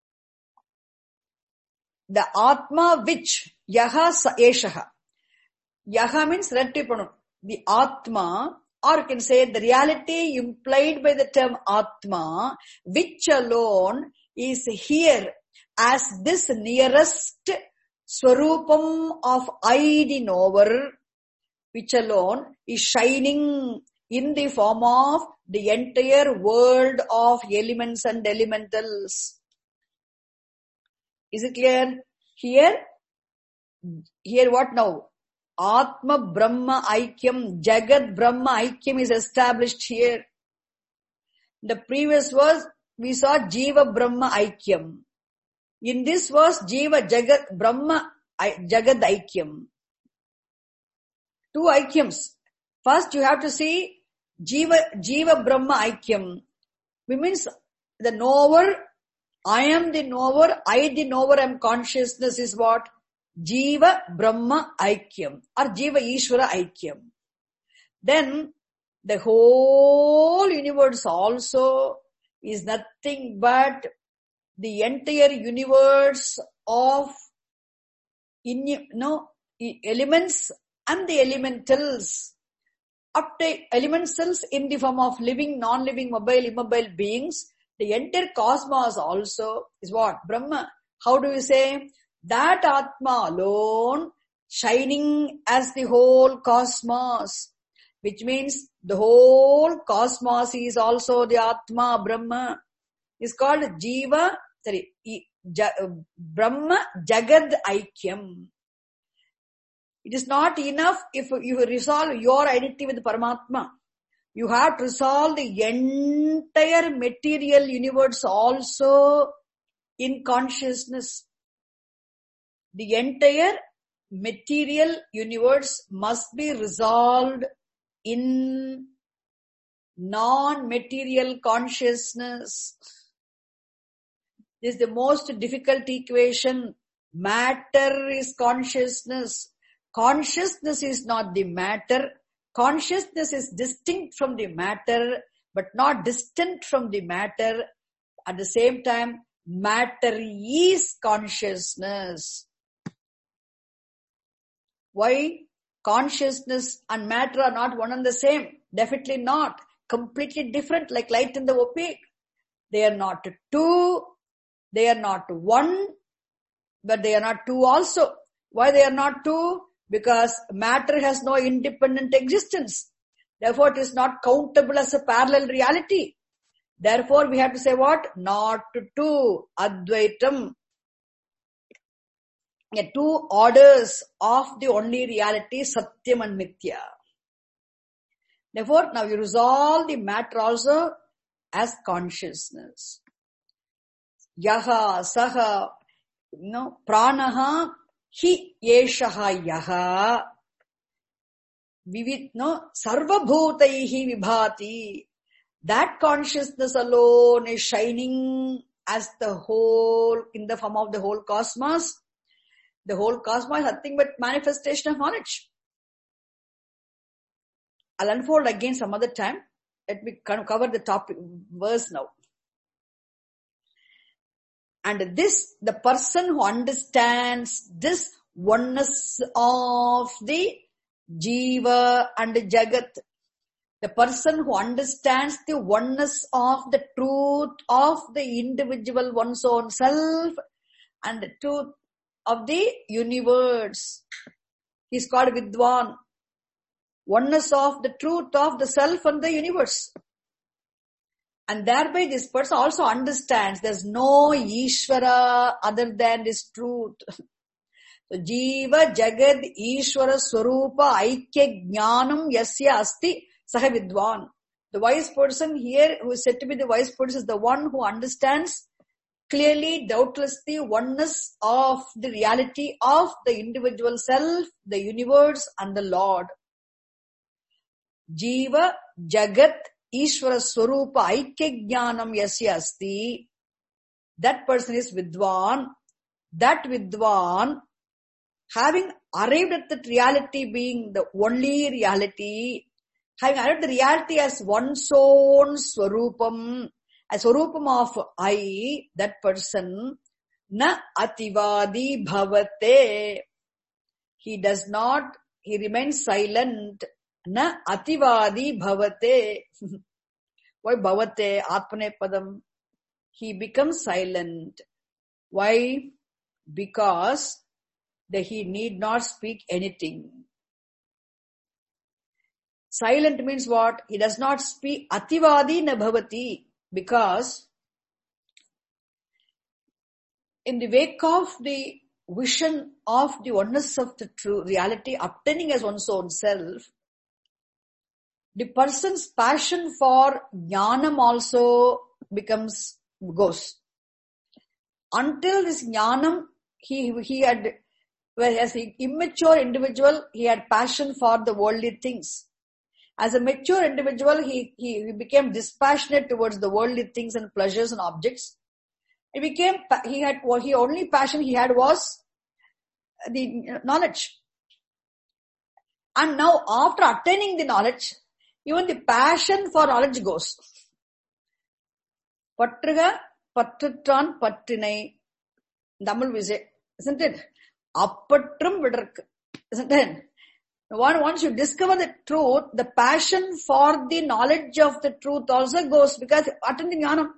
Speaker 1: The Atma which, Yaha Eshaha. Yaha means relative pronoun. The Atma, or you can say the reality implied by the term Atma, which alone is here as this nearest Swarupam of id knower, which alone is shining in the form of the entire world of elements and elementals. Is it clear? Here, here what now? Atma Brahma Aikyam, Jagat Brahma Aikyam is established here. The previous verse, we saw Jiva Brahma Aikyam. In this verse, Jiva Jagat Brahma Jagat Aikyam. Two Aikyams. First, you have to see Jiva, Jiva Brahma Aikyam. Which means the knower, I am the knower, I the knower, I am consciousness is what? Jiva Brahma Aikyam or Jiva Ishvara Aikyam. Then the whole universe also is nothing but the entire universe of in, no, elements and the elementals. Up to elementals in the form of living, non-living, mobile, immobile beings. The entire cosmos also is what? Brahma. How do we say? That Atma alone shining as the whole cosmos, which means the whole cosmos is also the Atma, Brahma, is called Jiva, sorry, Brahma Jagad Aikyam. It is not enough if you resolve your identity with Paramatma. You have to resolve the entire material universe also in consciousness. The entire material universe must be resolved in non-material consciousness. This is the most difficult equation. Matter is consciousness. Consciousness is not the matter. Consciousness is distinct from the matter, but not distant from the matter. At the same time, matter is consciousness. Why? Consciousness and matter are not one and the same. Definitely not. Completely different, like light and the opaque. They are not two. They are not one. But they are not two also. Why they are not two? Because matter has no independent existence. Therefore, it is not countable as a parallel reality. Therefore, we have to say what? Not two. Advaitam. Yeah, two orders of the only reality, Satyam and Mithya. Therefore, now you resolve the matter also as consciousness. Yaha, Saha, you know, Pranaha, Hi, Yeshaha, Yaha. Vivid, no, Sarva Bhutaihi Vibhati. That consciousness alone is shining as the whole, in the form of the whole cosmos. The whole cosmos is nothing but manifestation of knowledge. I'll unfold again some other time. Let me cover the topic verse now. And this, the person who understands this oneness of the Jiva and the Jagat, the person who understands the oneness of the truth of the individual one's own self and the truth of the universe, he is called Vidwan. Oneness of the truth of the self and the universe. And thereby this person also understands there's no Ishvara other than this truth. So, Jiva, Jagad, Ishvara, Swarupa, Aikya, Jnanam, Yasya, Asti, Saha Vidwan. The wise person here, who is said to be the wise person, is the one who understands clearly, doubtlessly, oneness of the reality of the individual self, the universe, and the Lord. Jiva, Jagat, Ishvara, Swarupa, Aikya, Jnanam, Yasya, Asti. That person is Vidwan. That Vidwan, having arrived at that reality being the only reality, having arrived at the reality as one's own Swarupam, as Swarupam of I, that person, na ativadi bhavate. He does not, he remains silent. Na ativadi bhavate. Why bhavate? Atmane padam. He becomes silent. Why? Because that he need not speak anything. Silent means what? He does not speak. Ativadi na bhavati. Because in the wake of the vision of the oneness of the true reality obtaining as one's own self, the person's passion for jnanam also becomes, goes. Until this jnanam, he, he had, well, as an immature individual, he had passion for the worldly things. As a mature individual, he, he, he became dispassionate towards the worldly things and pleasures and objects. He became, he had, well, he only passion he had was the knowledge. And now after attaining the knowledge, even the passion for knowledge goes. Patruga, patrutran, patrinai. Tamil we say, isn't it? Appatrum vidrak. Isn't it? Once you discover the truth, the passion for the knowledge of the truth also goes because attaining jnanam.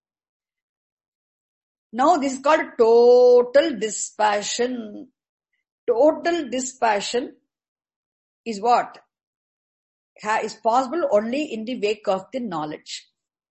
Speaker 1: Now this is called total dispassion. Total dispassion is what? Is possible only in the wake of the knowledge.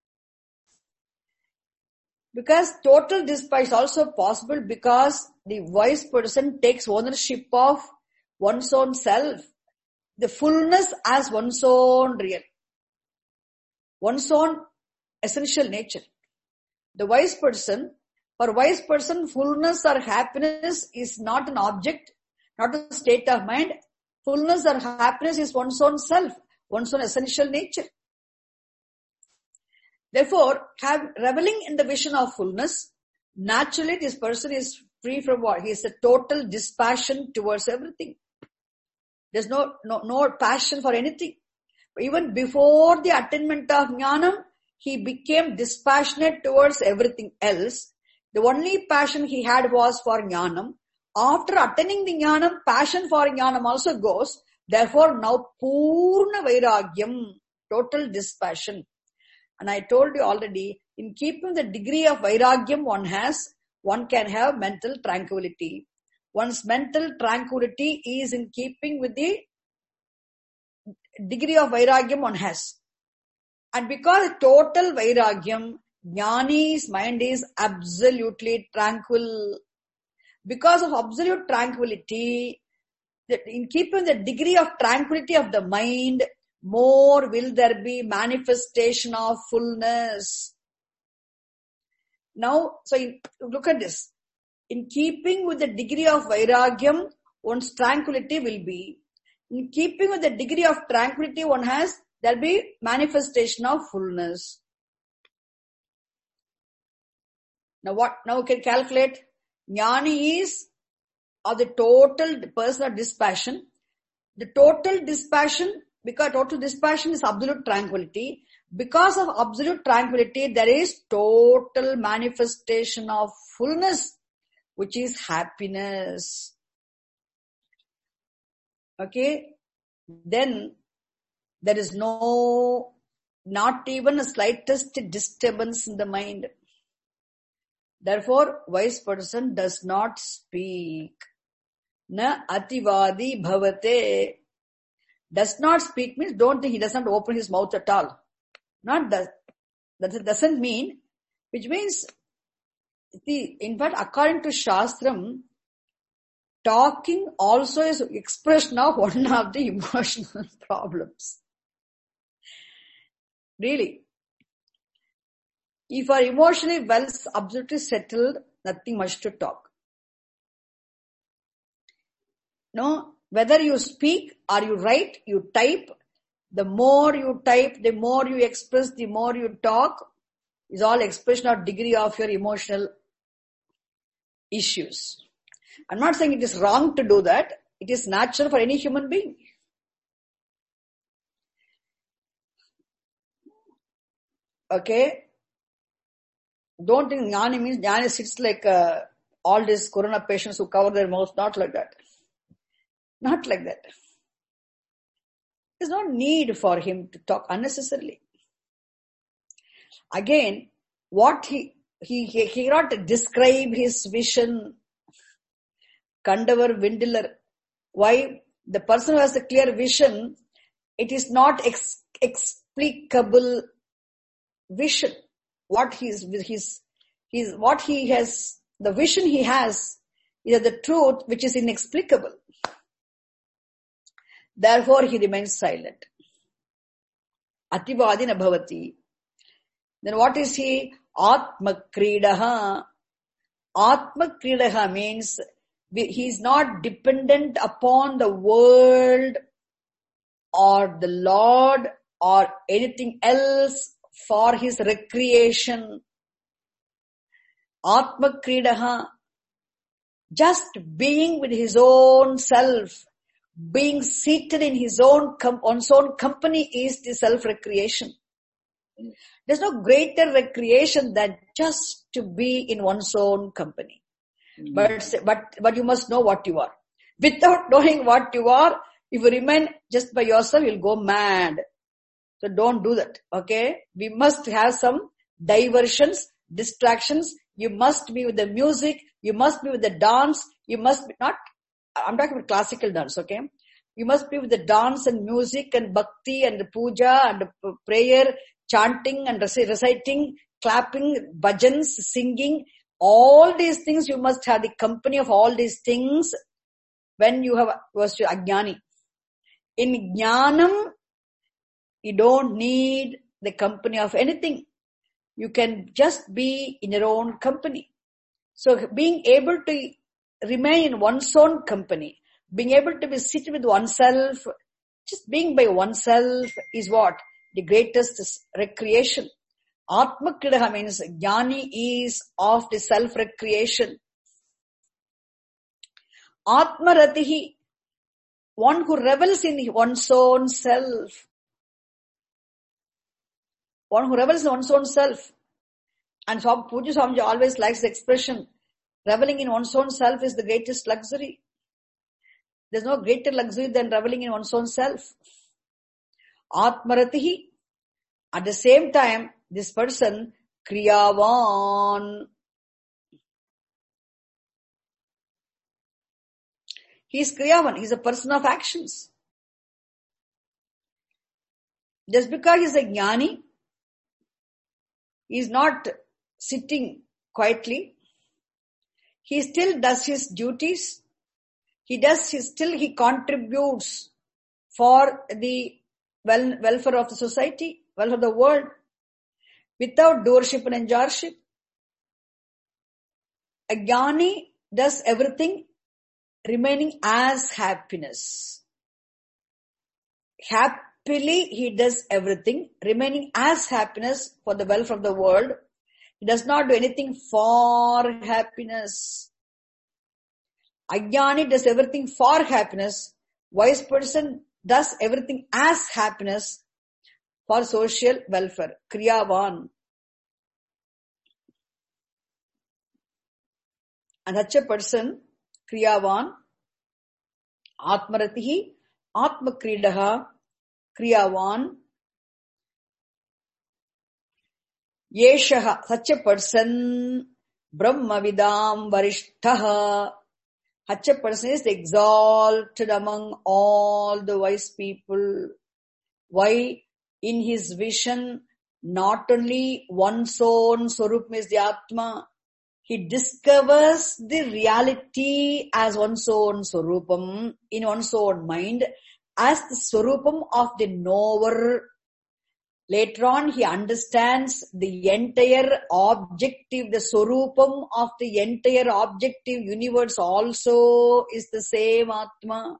Speaker 1: Because total dispassion is also possible because the wise person takes ownership of one's own self, the fullness as one's own real, one's own essential nature. The wise person, for wise person, fullness or happiness is not an object, not a state of mind. Fullness or happiness is one's own self, one's own essential nature. Therefore, have, reveling in the vision of fullness, Naturally, this person is free from what? He is a total dispassion towards everything. There's no, no, no passion for anything. Even before the attainment of jnanam, he became dispassionate towards everything else. The only passion he had was for jnanam. After attaining the jnanam, passion for jnanam also goes. Therefore, now purna vairagyam, total dispassion. And I told you already, in keeping the degree of vairagyam one has, one can have mental tranquility. One's mental tranquility is in keeping with the degree of vairagyam one has. And because total vairagyam, jnani's mind is absolutely tranquil. Because of absolute tranquility, in keeping the degree of tranquility of the mind, more will there be manifestation of fullness. Now, so in, look at this. In keeping with the degree of vairagyam, one's tranquility will be. In keeping with the degree of tranquility one has, there will be manifestation of fullness. Now what? Now we can calculate. Jnani is of the total person of dispassion. The total dispassion, because total dispassion is absolute tranquility. Because of absolute tranquility, there is total manifestation of fullness, which is happiness. Okay? Then there is no, not even a slightest disturbance in the mind. Therefore, wise person does not speak. Na ativadi bhavate. Does not speak means don't think he does not open his mouth at all. Not that. That doesn't mean, which means, see, in fact, according to Shastram, talking also is expression of one of the emotional problems. Really. If you are emotionally well, absolutely settled, nothing much to talk. No, whether you speak or you write, you type, the more you type, the more you express, the more you talk, is all expression of degree of your emotional issues. I'm not saying it is wrong to do that. It is natural for any human being. Okay? Don't think jnani means jnani sits like uh, all these corona patients who cover their mouths. Not like that. Not like that. There's no need for him to talk unnecessarily. Again, what he, he, he, he cannot describe his vision. Kandavar Vindiller. Why? The person who has a clear vision, it is not ex- explicable vision. What he's, his, his, what he has, the vision he has is the truth which is inexplicable. Therefore, he remains silent. Ativadi na bhavati. Then what is he? Atma kridaha. Atma kridaha means he is not dependent upon the world or the Lord or anything else for his recreation. Atma kridaha. Just being with his own self. Being seated in his own, com- one's own company is the self-recreation. There's no greater recreation than just to be in one's own company. Mm-hmm. But, but, but you must know what you are. Without knowing what you are, if you remain just by yourself, you'll go mad. So don't do that. Okay? We must have some diversions, distractions. You must be with the music. You must be with the dance. You must be not, I'm talking about classical dance, okay? You must be with the dance and music and bhakti and puja and prayer, chanting and reciting, clapping, bhajans, singing. All these things, you must have the company of all these things when you have was to ajnani. In jnanam, you don't need the company of anything. You can just be in your own company. So being able to remain in one's own company, being able to be seated with oneself, just being by oneself is what? The greatest recreation. Atma Kridaha means Jnani is of the self-recreation. Atma Ratihi, one who revels in one's own self. One who revels in one's own self. And Pujya Swamiji always likes the expression, reveling in one's own self is the greatest luxury. There's no greater luxury than reveling in one's own self. Atmaratihi. At the same time, this person, Kriyavan. He is Kriyavan. He is a person of actions. Just because he is a Jnani, he is not sitting quietly. He still does his duties. He does his, still he contributes for the well, welfare of the society, welfare of the world, without doership and enjoyership. A Jnani does everything remaining as happiness. Happily he does everything remaining as happiness for the welfare of the world. He does not do anything for happiness. Ajnani does everything for happiness. Wise person does everything as happiness for social welfare. Kriyavan. And such a person, Kriyavan, Atmaratihi, Atmakridaha, Kriyavan, Yeshaha, such a person, Brahmavidam Varishtaha, such a person is exalted among all the wise people. Why? In his vision, not only one's own Swarup is the Atma, he discovers the reality as one's own Swarupam, in one's own mind, as the Swarupam of the knower. Later on, he understands the entire objective, the Swarupam of the entire objective universe also is the same Atma.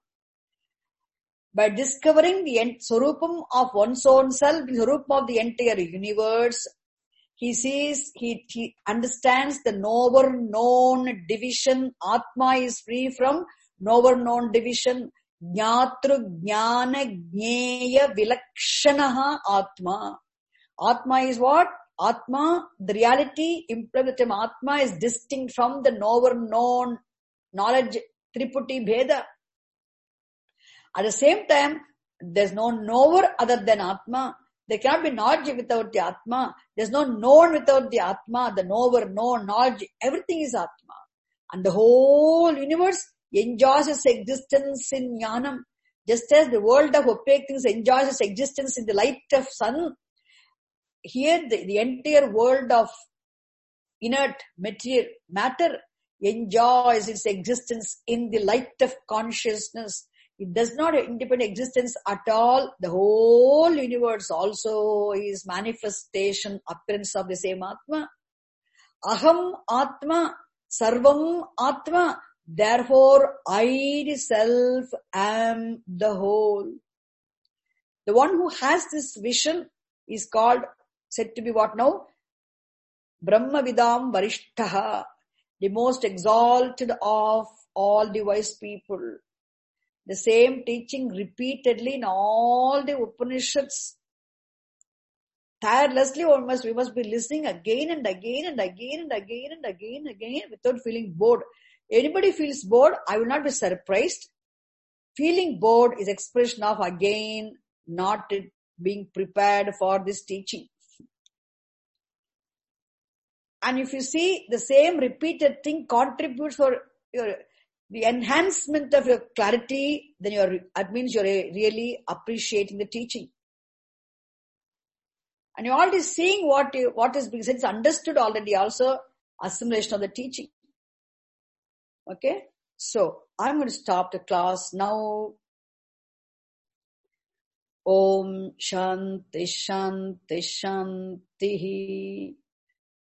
Speaker 1: By discovering the Swarupam of one's own self, the Swarupam of the entire universe, he sees, he, he understands the knower known division. Atma is free from knower known division. Jnatru jnana jneya vilakshanaha Atma. Atma is what? Atma, the reality implied the term Atma is distinct from the knower known knowledge, Triputi Bheda. At the same time, there's no knower other than Atma. There cannot be knowledge without the Atma. There's no known without the Atma. The knower, known, knowledge, everything is Atma. And the whole universe enjoys its existence in Jnanam. Just as the world of opaque things enjoys its existence in the light of sun, here the, the entire world of inert material, matter enjoys its existence in the light of consciousness. It does not have independent existence at all. The whole universe also is manifestation, appearance of the same Atma. Aham Atma, Sarvam Atma. Therefore, I self am the whole. The one who has this vision is called, said to be what now? Brahmavidam Varishtaha, the most exalted of all the wise people. The same teaching repeatedly in all the Upanishads. Tirelessly one must, we must be listening again and again and again and again and again and again without feeling bored. Anybody feels bored, I will not be surprised. Feeling bored is expression of again not being prepared for this teaching. And if you see the same repeated thing contributes for your the enhancement of your clarity, then you are, that means you are really appreciating the teaching. And you are already seeing what you, what is being said. It's understood already also, assimilation of the teaching. Okay? So, I'm going to stop the class now. Om Shanti Shanti Shanti.